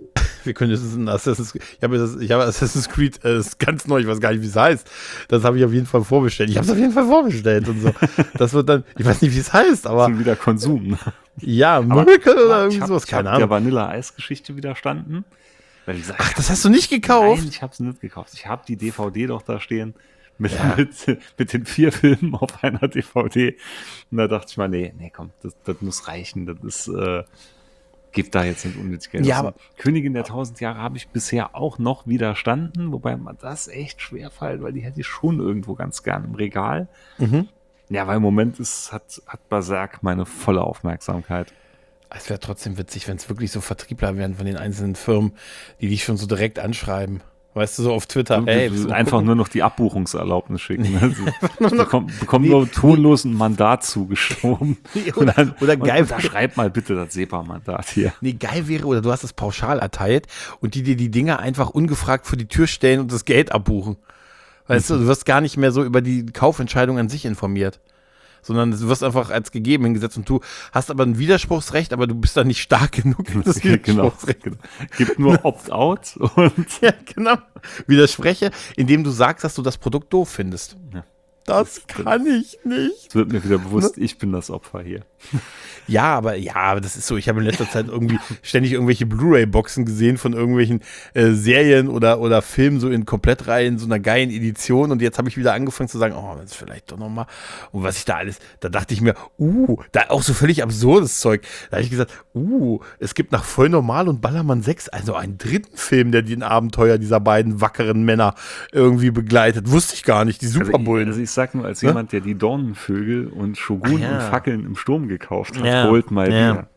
wir können jetzt ein Assassin's Creed, ich habe, das, ich habe Assassin's Creed, äh, das ist ganz neu, ich weiß gar nicht, wie es heißt. Das habe ich auf jeden Fall vorbestellt. Ich habe es auf jeden Fall vorbestellt und so. Das wird dann, ich weiß nicht, wie es heißt, aber. Das ist wieder Konsum. Ne? Ja, Miracle oder irgendwie hab, sowas, ich keine hab Ahnung. der Vanilla-Eis-Geschichte widerstanden. Weil ich gesagt, Ach, das hast du nicht gekauft? Nein, ich habe es nicht gekauft. Ich habe die D V D doch da stehen. Mit, Ja. mit, mit den vier Filmen auf einer D V D. Und da dachte ich mal, nee, nee, komm, das, das muss reichen. Das ist, äh, gibt da jetzt nicht unnötig Geld. Ja, Also, aber- Königin der tausend Jahre habe ich bisher auch noch widerstanden, wobei man das echt schwer fällt, weil die hätte ich schon irgendwo ganz gern im Regal. Mhm. Ja, weil im Moment ist, hat, hat Berserk meine volle Aufmerksamkeit. Es wäre trotzdem witzig, wenn es wirklich so Vertriebler wären von den einzelnen Firmen, die dich schon so direkt anschreiben. Weißt du, so auf Twitter. Du, Hey, du, willst du einfach gucken? nur noch die Abbuchungserlaubnis schicken. Ne? Sie bekommen, bekommen nur tonlos ein Mandat zugeschoben. Oder- und dann, oder und geil- unterschreib mal bitte das SEPA-Mandat hier. Nee, geil wäre, oder du hast es pauschal erteilt und die dir die Dinger einfach ungefragt vor die Tür stellen und das Geld abbuchen. Weißt du, du wirst gar nicht mehr so über die Kaufentscheidung an sich informiert. Sondern du wirst einfach als gegeben hingesetzt und du hast aber ein Widerspruchsrecht, aber du bist dann nicht stark genug. Das genau, Widerspruchsrecht. genau. Gibt nur Opt-out und Ja, genau. Widerspreche, indem du sagst, dass du das Produkt doof findest. Ja. Das kann ich nicht. es wird mir wieder bewusst, ich bin das Opfer hier. Ja, aber ja, aber das ist so. Ich habe in letzter Zeit irgendwie ständig irgendwelche Blu-ray-Boxen gesehen von irgendwelchen äh, Serien oder, oder Filmen so in Komplettreihen, so einer geilen Edition. Und jetzt habe ich wieder angefangen zu sagen, oh, das ist vielleicht doch nochmal. Und was ich da alles, da dachte ich mir, uh, da auch so völlig absurdes Zeug. Da habe ich gesagt, uh, es gibt nach Voll Normal und Ballermann sechs also einen dritten Film, der den Abenteuer dieser beiden wackeren Männer irgendwie begleitet. Wusste ich gar nicht, die Also ich, Superbullen. also ich sag nur, als Ne? jemand, der die Dornenvögel und Shogun Ah, ja. und Fackeln im Sturm gekauft hat, Ja, holt mal ja. wieder.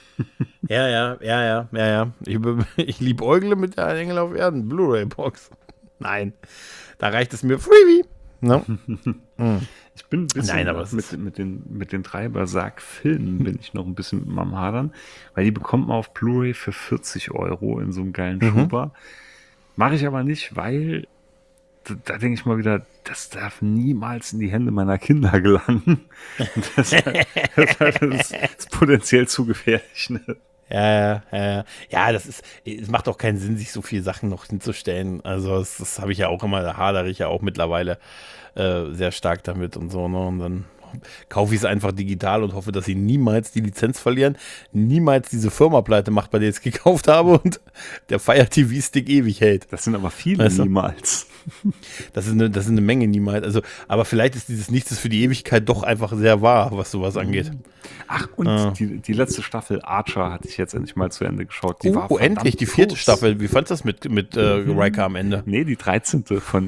Ja, ja, ja, ja, ja, ja. Ich, be- ich liebäugle mit der Engel auf Erden Blu-ray-Box. Nein, da reicht es mir Freebie. No? Ich bin ein bisschen Nein, aber es mit, mit, den, mit den drei Berserk-Filmen bin ich noch ein bisschen am Hadern, weil die bekommt man auf Blu-ray für vierzig Euro in so einem geilen Mhm. Schuber. Mache ich aber nicht, weil da, da denke ich mal wieder, das darf niemals in die Hände meiner Kinder gelangen. Das, das, das ist, ist potenziell zu gefährlich. Ne? Ja, ja, ja, ja. Ja, das ist, es macht auch keinen Sinn, sich so viele Sachen noch hinzustellen. Also, das, das habe ich ja auch immer, da hadere ich ja auch mittlerweile äh, sehr stark damit und so, ne? Und dann kaufe ich es einfach digital und hoffe, dass sie niemals die Lizenz verlieren, niemals diese Firma pleite macht, bei der ich es gekauft habe und der Fire T V-Stick ewig hält. Das sind aber viele Weißt du? niemals. Das ist, eine, das ist eine Menge niemals. Also, aber vielleicht ist dieses Nichts ist für die Ewigkeit doch einfach sehr wahr, was sowas angeht. Ach, und Ah. die, die letzte Staffel Archer hatte ich jetzt endlich mal zu Ende geschaut. Die Oh, war oh, endlich, verdammt die vierte kurz. Staffel. Wie fandest du das mit, mit äh, Riker am Ende? Nee, die dreizehnte von,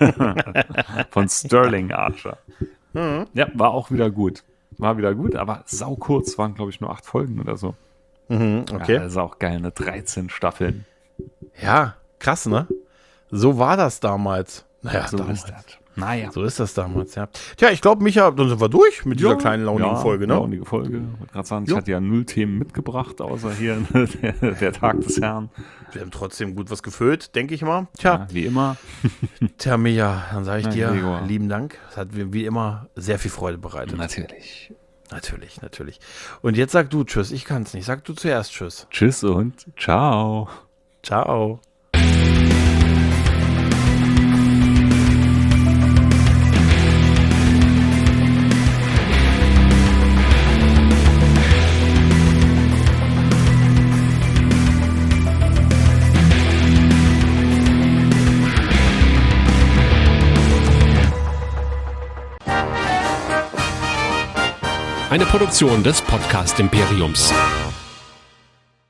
von Sterling Archer. Ja, war auch wieder gut. War wieder gut, aber sau kurz. Waren, glaube ich, nur acht Folgen oder so. Mhm, okay. Ja, das ist auch geil, ne? dreizehn Staffeln. Ja, krass, ne? So war das damals. Naja, So damals. ist das. Naja. So ist das damals, ja. Tja, ich glaube, Micha, dann sind wir durch mit dieser Ja, kleinen launigen ja, Folge, ne? Launige Folge. Ich wollte gerade sagen, ich Ja. hatte ja null Themen mitgebracht, außer hier ne, der, der Tag des Herrn. Wir haben trotzdem gut was gefüllt, denke ich mal. Tja, Ja, wie immer. tja, Micha, dann sage ich Ja, dir Gregor. lieben Dank. Es hat mir wie immer sehr viel Freude bereitet. Natürlich. Natürlich, natürlich. Und jetzt sag du Tschüss. Ich kann es nicht. Sag du zuerst Tschüss. Tschüss und ciao. Ciao. Eine Produktion des Podcast Imperiums.